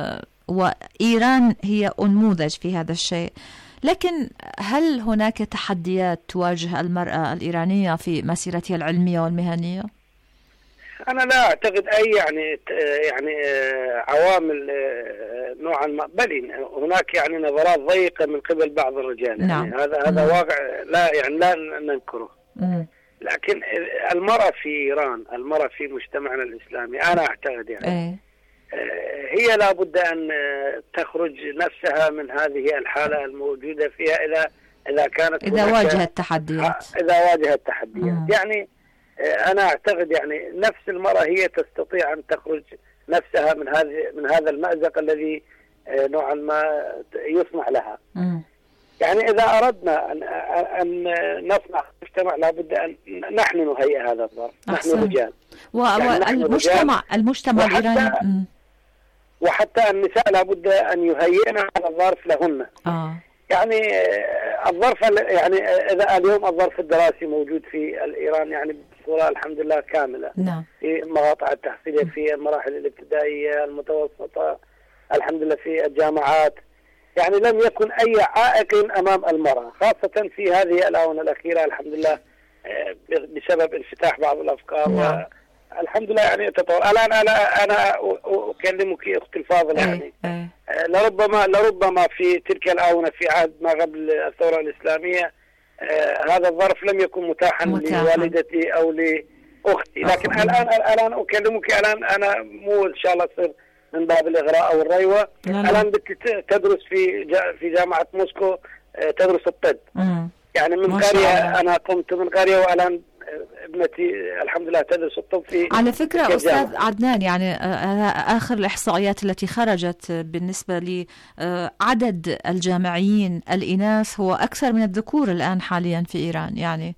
وإيران هي أنموذج في هذا الشيء، لكن هل هناك تحديات تواجه المرأة الإيرانية في مسيرتها العلمية والمهنية؟ أنا لا أعتقد أي يعني عوامل نوعا ما، بل هناك يعني نظرات ضيقة من قبل بعض الرجال. نعم. يعني هذا واقع لا ننكره. لكن المرأة في إيران، المرأة في مجتمعنا الإسلامي، أنا أعتقد يعني هي لابد أن تخرج نفسها من هذه الحالة الموجودة فيها إذا واجهت تحديات. يعني أنا أعتقد يعني نفس المرأة هي تستطيع أن تخرج نفسها من هذا المأزق الذي نوعا ما يصنع لها. يعني إذا أردنا أن نصنع مجتمع لابد أن نحن نهيئ هذا الظرف. نحن رجال والمجتمع الإيراني وحتى النساء لابد أن يهيئن هذا الظرف لهن. يعني الظرف يعني إذا اليوم الظرف الدراسي موجود في إيران يعني بصورة الحمد لله كاملة. نعم. في مقاطع التحصيلية، في المراحل الابتدائية المتوسطة، الحمد لله في الجامعات، يعني لم يكن أي عائق أمام المرأة، خاصة في هذه الآونة الأخيرة الحمد لله بسبب انفتاح بعض الأفكار. الحمد لله يعني تطور. الآن أنا أكلمك أختي الفاضلة يعني لربما في تلك الآونة في عهد ما قبل الثورة الإسلامية هذا الظرف لم يكن متاحا لوالدتي أو لأختي، لكن الآن أكلمك الآن أنا مو إن شاء الله تصير من باب الإغراء أو الريوة. الآن تدرس في جامعة موسكو، تدرس الطب. يعني من قرية، أنا قمت من قرية والآن ابنتي الحمد لله تدرس الطب في على فكرة أستاذ عدنان، يعني آخر الإحصائيات التي خرجت بالنسبة لعدد الجامعيين الإناث هو أكثر من الذكور الآن حاليا في إيران. يعني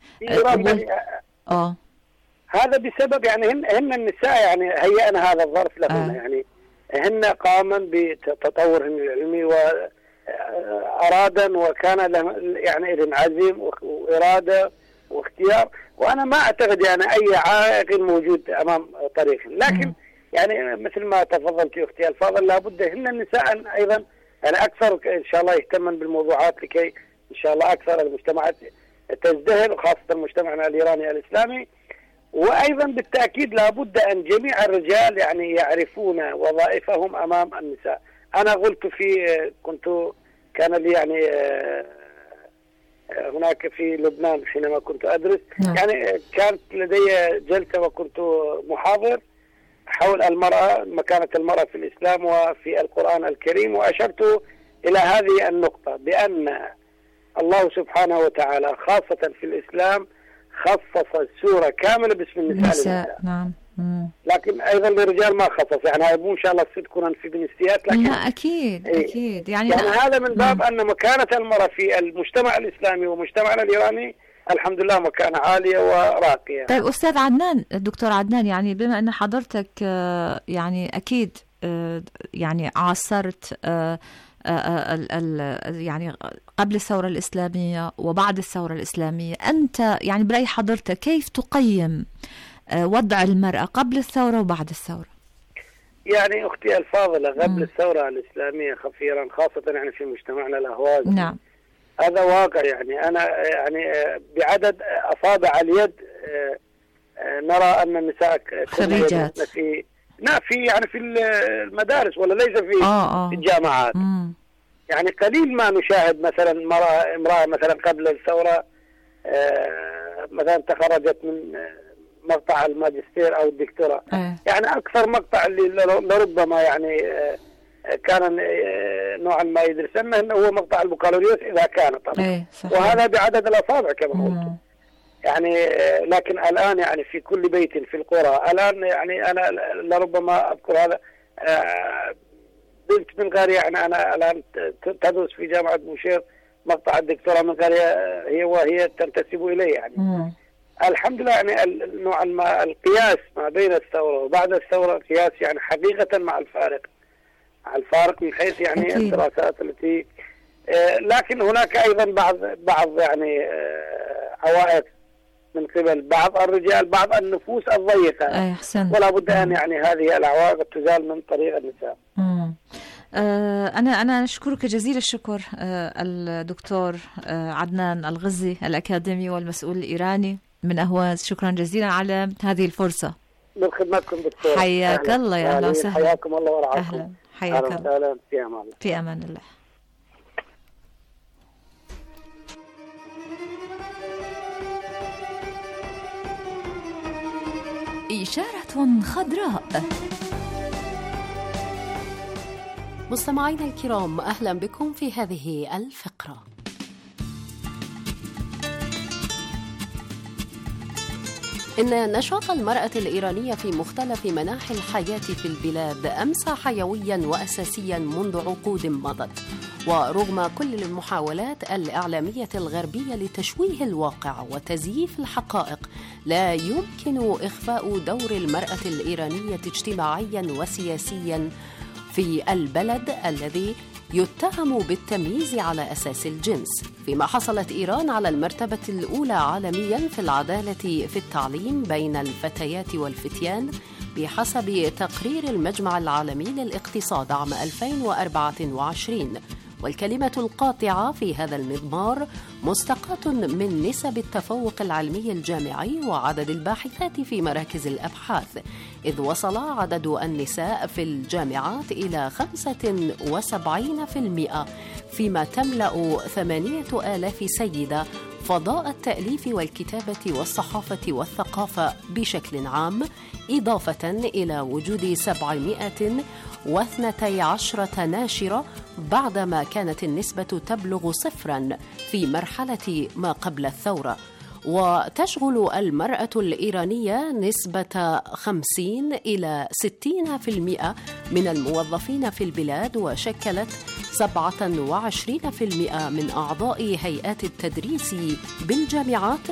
هذا بسبب يعني هن النساء يعني هيئنا هذا الظرف لهن. يعني هن قاما بتطورهن العلمي وأرادا وكان لهم يعني إذن عزم وإرادة واختيار، وأنا ما أعتقد يعني أي عائق موجود أمام طريقهم. لكن يعني مثل ما تفضلت أختي الفاضل لابد هن النساء أيضا يعني أكثر إن شاء الله يهتمن بالموضوعات لكي إن شاء الله أكثر المجتمعات تزدهر، خاصة مجتمعنا الإيراني الإسلامي. وأيضا بالتأكيد لابد أن جميع الرجال يعني يعرفون وظائفهم أمام النساء. أنا قلت كان لي يعني هناك في لبنان حينما كنت أدرس. يعني كانت لدي جلسة وكنت محاضر حول المرأة، مكانة المرأة في الإسلام وفي القرآن الكريم، وأشرت إلى هذه النقطة بأن الله سبحانه وتعالى خاصة في الإسلام خصص سورة كاملة باسم النساء. نعم. لكن أيضا للرجال ما خصص، يعني هاي مو إن شاء الله تكون في بنسيات، لكن لا أكيد يعني هذا من باب أن مكانة المرأة في المجتمع الإسلامي ومجتمعنا الإيراني الحمد لله مكانة عالية وراقية. طيب أستاذ عدنان، دكتور عدنان، يعني بما أن حضرتك يعني أكيد يعني عاصرت يعني قبل الثورة الإسلامية وبعد الثورة الإسلامية، أنت يعني برأي حضرتك كيف تقيم وضع المرأة قبل الثورة وبعد الثورة؟ يعني أختي الفاضلة قبل الثورة الإسلامية خفيرا خاصة يعني في مجتمعنا الأهواز. نعم. هذا واقع. يعني أنا يعني بعدد أصابع اليد نرى أن النساء خريجات نعم في المدارس ولا ليس في الجامعات. يعني قليل ما نشاهد مثلا امرأة مثلا قبل الثورة مثلا تخرجت من مقطع الماجستير أو الدكتوراه. يعني أكثر مقطع اللي لربما يعني كان نوعا ما يدرسنه هو مقطع البكالوريوس إذا كان طبعا، وهذا بعدد الأصابع كما قلت. يعني لكن الآن يعني في كل بيت في القرى الآن، يعني أنا لربما أذكر هذا بنت من قرية، يعني أنا الآن تدرس في جامعة بوشير مقطع الدكتوراه من قرية وهي تنتسب إليه. يعني الحمد لله يعني نوعا ما القياس ما بين الثورة وبعد الثورة قياس يعني حقيقة مع الفارق من حيث يعني الدراسات التي لكن هناك أيضا بعض يعني عوائق من قبل بعض الرجال، بعض النفوس الضيقة، ولا بد أن يعني هذه العوائق تزال من طريق النساء. أنا أشكرك جزيل الشكر الدكتور عدنان الغزي الأكاديمي والمسؤول الإيراني من أهواز. شكرا جزيلا على هذه الفرصة. من خدمتكم دكتور. حياك الله، يا أهلا وسهلا. حياكم الله ورعاكم. أهلا، حياك الله. في أمان الله. في أمان الله. إشارة خضراء. مستمعينا الكرام، أهلا بكم في هذه الفقرة. إن نشاط المرأة الإيرانية في مختلف مناحي الحياة في البلاد أمسى حيوياً وأساسياً منذ عقود مضت، ورغم كل المحاولات الإعلامية الغربية لتشويه الواقع وتزييف الحقائق، لا يمكن إخفاء دور المرأة الإيرانية اجتماعياً وسياسياً في البلد الذي يتهم بالتمييز على أساس الجنس، فيما حصلت إيران على المرتبة الأولى عالمياً في العدالة في التعليم بين الفتيات والفتيان بحسب تقرير المجمع العالمي للاقتصاد عام 2024. والكلمة القاطعة في هذا المضمار مستقاة من نسب التفوق العلمي الجامعي وعدد الباحثات في مراكز الأبحاث، إذ وصل عدد النساء في الجامعات إلى 75%، فيما تملأ 8000 سيدة فضاء التأليف والكتابة والصحافة والثقافة بشكل عام، إضافة إلى وجود 712 ناشرة بعدما كانت النسبة تبلغ 0 في مرحلة ما قبل الثورة. وتشغل المرأة الإيرانية نسبة 50 إلى 60% من الموظفين في البلاد، وشكلت 27% من أعضاء هيئات التدريس بالجامعات،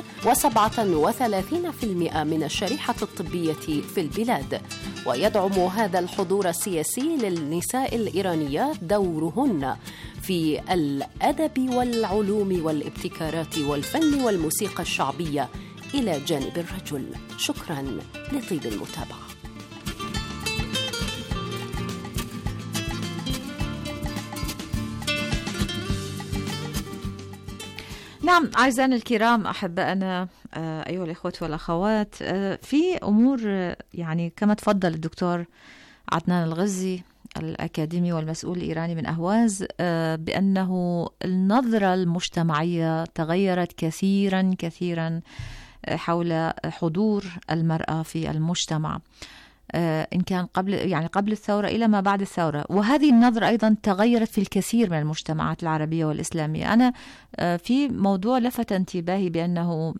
و37% من الشريحة الطبية في البلاد. ويدعم هذا الحضور السياسي للنساء الإيرانيات دورهن في الأدب والعلوم والابتكارات والفن والموسيقى الشعبية إلى جانب الرجل. شكرا لطيب المتابعة. نعم أعزائنا الكرام، أحبائنا أيها الإخوة والأخوات، في أمور يعني كما تفضل الدكتور عدنان الغزي الأكاديمي والمسؤول الإيراني من أهواز بأنه النظرة المجتمعية تغيرت كثيرا حول حضور المرأة في المجتمع، إن كان قبل الثورة إلى ما بعد الثورة. وهذه النظرة أيضا تغيرت في الكثير من المجتمعات العربية والإسلامية. أنا في موضوع لفت انتباهي بأنه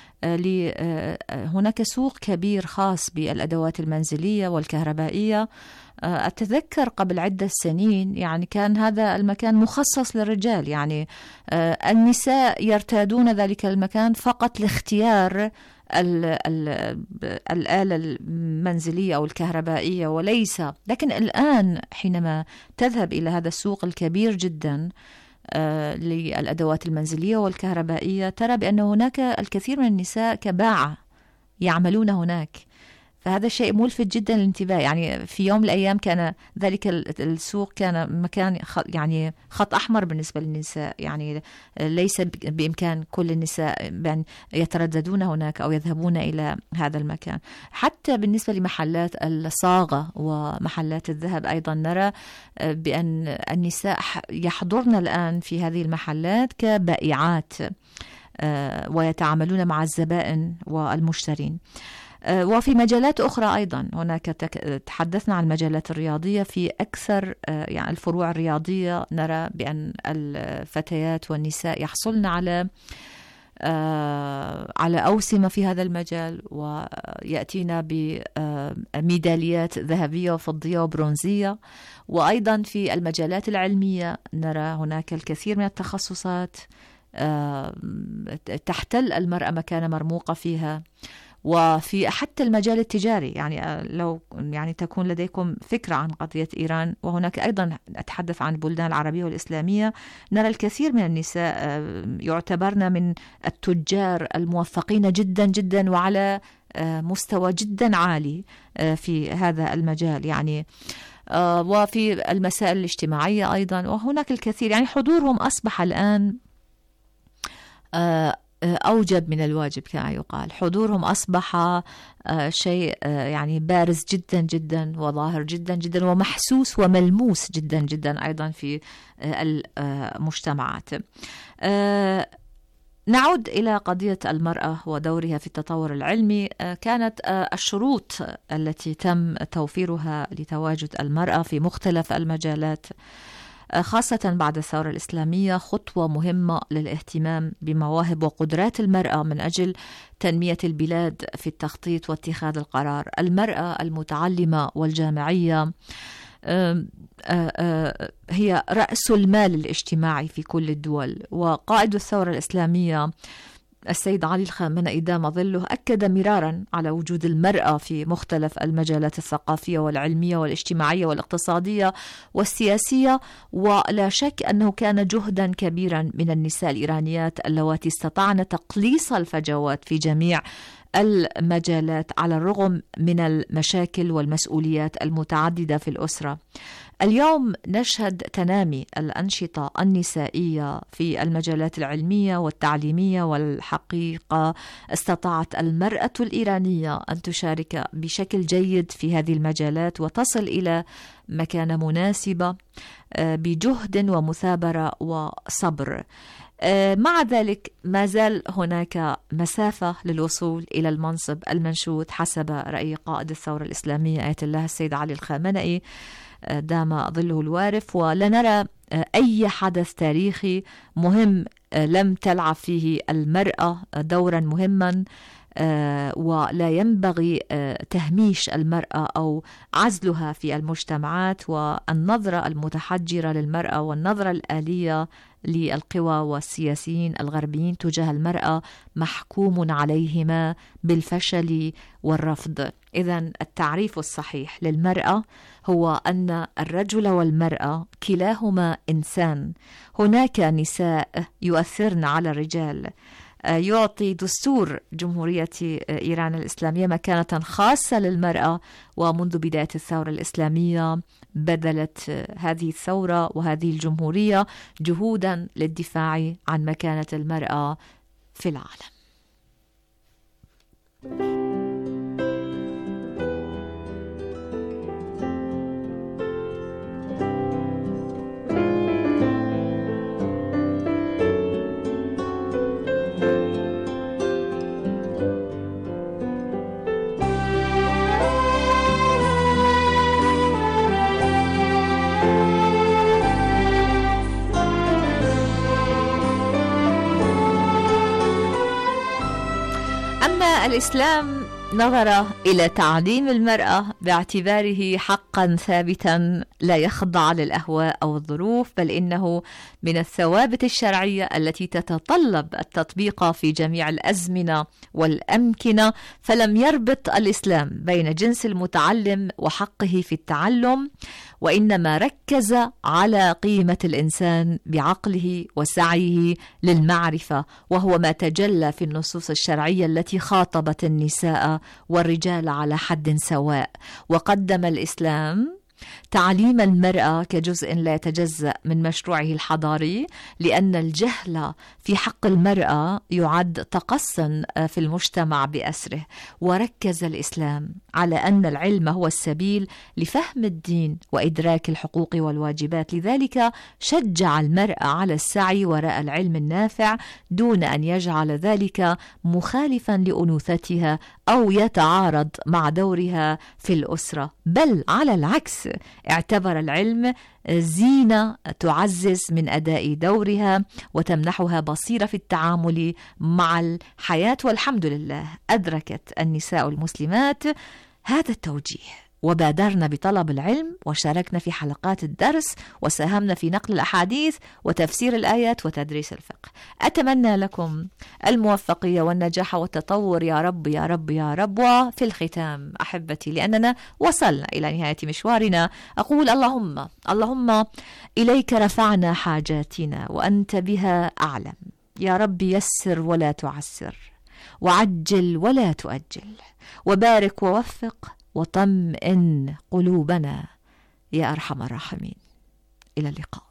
هناك سوق كبير خاص بالأدوات المنزلية والكهربائية. أتذكر قبل عدة سنين يعني كان هذا المكان مخصص للرجال، يعني النساء يرتادون ذلك المكان فقط لاختيار الآلة المنزلية أو الكهربائية وليس. لكن الآن حينما تذهب إلى هذا السوق الكبير جدا للأدوات المنزلية والكهربائية ترى بأن هناك الكثير من النساء كباعة يعملون هناك. فهذا شيء ملفت جدا للانتباه. يعني في يوم من الأيام كان ذلك السوق كان مكان يعني خط أحمر بالنسبة للنساء، يعني ليس بإمكان كل النساء بأن يترددون هناك أو يذهبون إلى هذا المكان. حتى بالنسبة لمحلات الصاغة ومحلات الذهب أيضا نرى بأن النساء يحضرن الآن في هذه المحلات كبائعات ويتعاملون مع الزبائن والمشترين. وفي مجالات أخرى أيضا هناك تحدثنا عن المجالات الرياضية. في أكثر يعني الفروع الرياضية نرى بأن الفتيات والنساء يحصلن على أوسمة في هذا المجال، ويأتينا بميداليات ذهبية وفضية وبرونزية. وأيضا في المجالات العلمية نرى هناك الكثير من التخصصات تحتل المرأة مكانة مرموقة فيها. وفي حتى المجال التجاري، يعني لو يعني تكون لديكم فكرة عن قضية إيران، وهناك أيضا أتحدث عن البلدان العربية والإسلامية، نرى الكثير من النساء يعتبرن من التجار الموفقين جدا جدا وعلى مستوى جدا عالي في هذا المجال يعني. وفي المسائل الاجتماعية أيضا، وهناك الكثير يعني حضورهم أصبح الآن أوجب من الواجب كما يقال. حضورهم أصبح شيء يعني بارز جدا جدا وظاهر جدا جدا ومحسوس وملموس جدا جدا أيضا في المجتمعات. نعود إلى قضية المرأة ودورها في التطور العلمي. كانت الشروط التي تم توفيرها لتواجد المرأة في مختلف المجالات خاصة بعد الثورة الإسلامية خطوة مهمة للاهتمام بمواهب وقدرات المرأة من أجل تنمية البلاد في التخطيط واتخاذ القرار. المرأة المتعلمة والجامعية هي رأس المال الاجتماعي في كل الدول. وقائد الثورة الإسلامية السيد علي الخامنئي دام ظله أكد مرارا على وجود المرأة في مختلف المجالات الثقافية والعلمية والاجتماعية والاقتصادية والسياسية. ولا شك أنه كان جهدا كبيرا من النساء الإيرانيات اللواتي استطعن تقليص الفجوات في جميع المجالات على الرغم من المشاكل والمسؤوليات المتعددة في الأسرة. اليوم نشهد تنامي الأنشطة النسائية في المجالات العلمية والتعليمية، والحقيقة استطاعت المرأة الإيرانية أن تشارك بشكل جيد في هذه المجالات وتصل إلى مكانة مناسبة بجهد ومثابرة وصبر. مع ذلك ما زال هناك مسافة للوصول إلى المنصب المنشود حسب رأي قائد الثورة الإسلامية آية الله السيد علي الخامنئي دام ظله الوارف. ولا نرى أي حدث تاريخي مهم لم تلعب فيه المرأة دورا مهما، ولا ينبغي تهميش المرأة أو عزلها في المجتمعات. والنظرة المتحجرة للمرأة والنظرة الآلية للقوى والسياسيين الغربيين تجاه المرأة محكوم عليهما بالفشل والرفض. إذن التعريف الصحيح للمرأة هو أن الرجل والمرأة كلاهما إنسان. هناك نساء يؤثرن على الرجال. يعطي دستور جمهورية إيران الإسلامية مكانة خاصة للمرأة، ومنذ بداية الثورة الإسلامية بذلت هذه الثورة وهذه الجمهورية جهودا للدفاع عن مكانة المرأة في العالم. الإسلام نظر إلى تعليم المرأة باعتباره حقا ثابتا لا يخضع للأهواء أو الظروف، بل إنه من الثوابت الشرعية التي تتطلب التطبيق في جميع الأزمنة والأمكنة. فلم يربط الإسلام بين جنس المتعلم وحقه في التعلم، وإنما ركز على قيمة الإنسان بعقله وسعيه للمعرفة، وهو ما تجلى في النصوص الشرعية التي خاطبت النساء والرجال على حد سواء. وقدم الإسلام تعليم المرأة كجزء لا يتجزأ من مشروعه الحضاري، لأن الجهل في حق المرأة يعد تقصا في المجتمع بأسره. وركز الإسلام على أن العلم هو السبيل لفهم الدين وإدراك الحقوق والواجبات، لذلك شجع المرأة على السعي وراء العلم النافع دون أن يجعل ذلك مخالفا لأنوثتها أو يتعارض مع دورها في الأسرة، بل على العكس اعتبر العلم زينة تعزز من أداء دورها وتمنحها بصيرة في التعامل مع الحياة. والحمد لله أدركت النساء المسلمات هذا التوجيه وبادرنا بطلب العلم، وشاركنا في حلقات الدرس، وساهمنا في نقل الأحاديث وتفسير الآيات وتدريس الفقه. أتمنى لكم الموفقية والنجاح والتطور يا رب يا رب يا رب. وفي الختام أحبتي، لأننا وصلنا إلى نهاية مشوارنا، أقول اللهم إليك رفعنا حاجاتنا وأنت بها أعلم. يا رب يسر ولا تعسر، وعجل ولا تؤجل، وبارك ووفق وطمئن قلوبنا يا أرحم الراحمين. إلى اللقاء.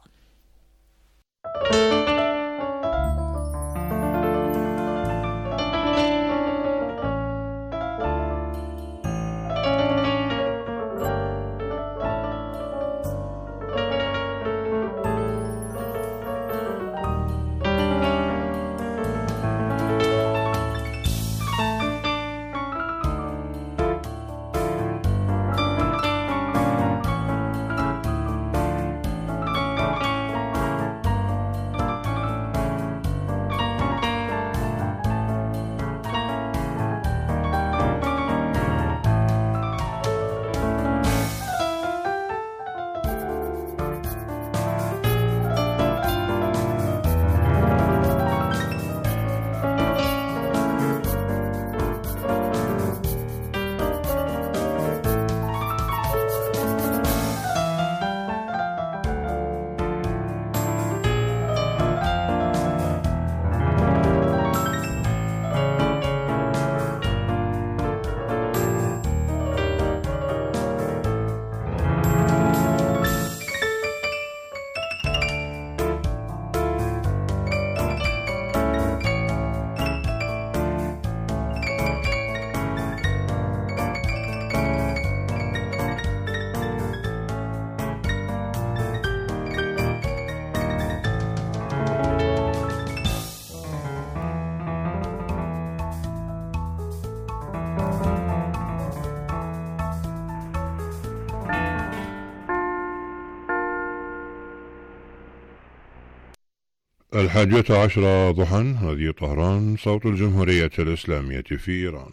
الحادية عشرة ضحى، هذه طهران، صوت الجمهورية الإسلامية في إيران.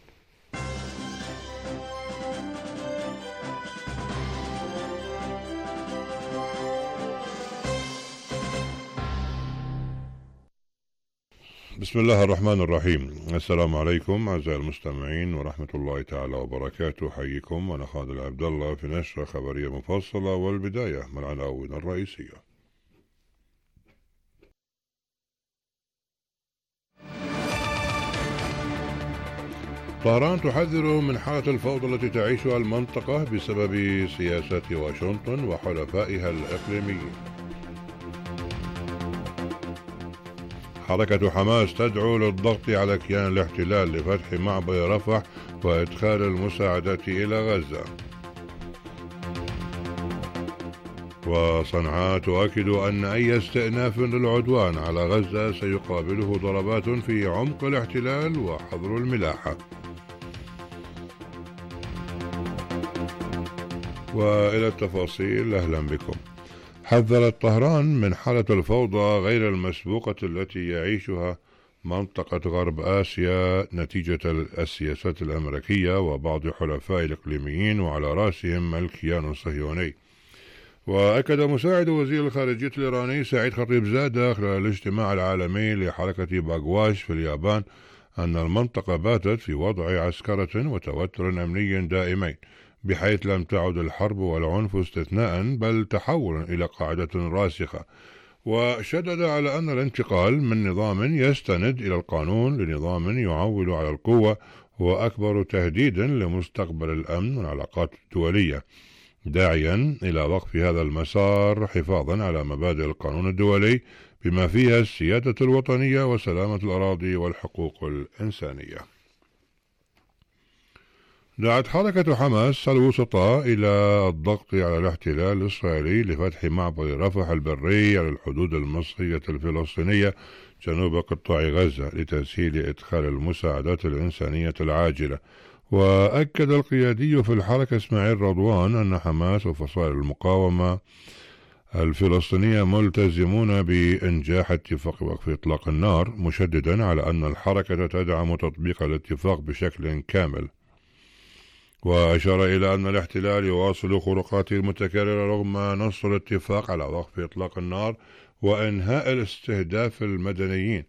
بسم الله الرحمن الرحيم. السلام عليكم أعزائي المستمعين ورحمة الله تعالى وبركاته. حييكم أنا خالد عبد الله في نشرة خبرية مفصلة، والبداية من العناوين الرئيسية. طهران تحذر من حالة الفوضى التي تعيشها المنطقة بسبب سياسة واشنطن وحلفائها الإقليميين. حركة حماس تدعو للضغط على كيان الاحتلال لفتح معبر رفح وإدخال المساعدات إلى غزة. وصنعاء تؤكد أن أي استئناف للعدوان على غزة سيقابله ضربات في عمق الاحتلال وحظر الملاحة. وإلى التفاصيل، أهلا بكم. حذرت طهران من حالة الفوضى غير المسبوقة التي يعيشها منطقة غرب آسيا نتيجة السياسات الأمريكية وبعض حلفاء الإقليميين وعلى رأسهم الكيان الصهيوني. وأكد مساعد وزير الخارجية الإيراني سعيد خطيبزادة خلال الاجتماع العالمي لحركة باغواش في اليابان أن المنطقة باتت في وضع عسكرة وتوتر أمني دائمين، بحيث لم تعد الحرب والعنف استثناء بل تحولا إلى قاعدة راسخة. وشدد على أن الانتقال من نظام يستند إلى القانون لنظام يعول على القوة هو أكبر تهديد لمستقبل الأمن والعلاقات الدولية، داعيا إلى وقف هذا المسار حفاظا على مبادئ القانون الدولي بما فيها السيادة الوطنية وسلامة الأراضي والحقوق الإنسانية. دعت حركة حماس الوسطاء إلى الضغط على الاحتلال الإسرائيلي لفتح معبر رفح البري على الحدود المصرية الفلسطينية جنوب قطاع غزة لتسهيل إدخال المساعدات الإنسانية العاجلة. وأكد القيادي في الحركة إسماعيل رضوان أن حماس وفصائل المقاومة الفلسطينية ملتزمون بإنجاح اتفاق وقف إطلاق النار، مشددا على أن الحركة تدعم تطبيق الاتفاق بشكل كامل. وأشار إلى أن الاحتلال يواصل خروقاته المتكررة رغم نص الاتفاق على وقف إطلاق النار وإنهاء الاستهداف المدنيين،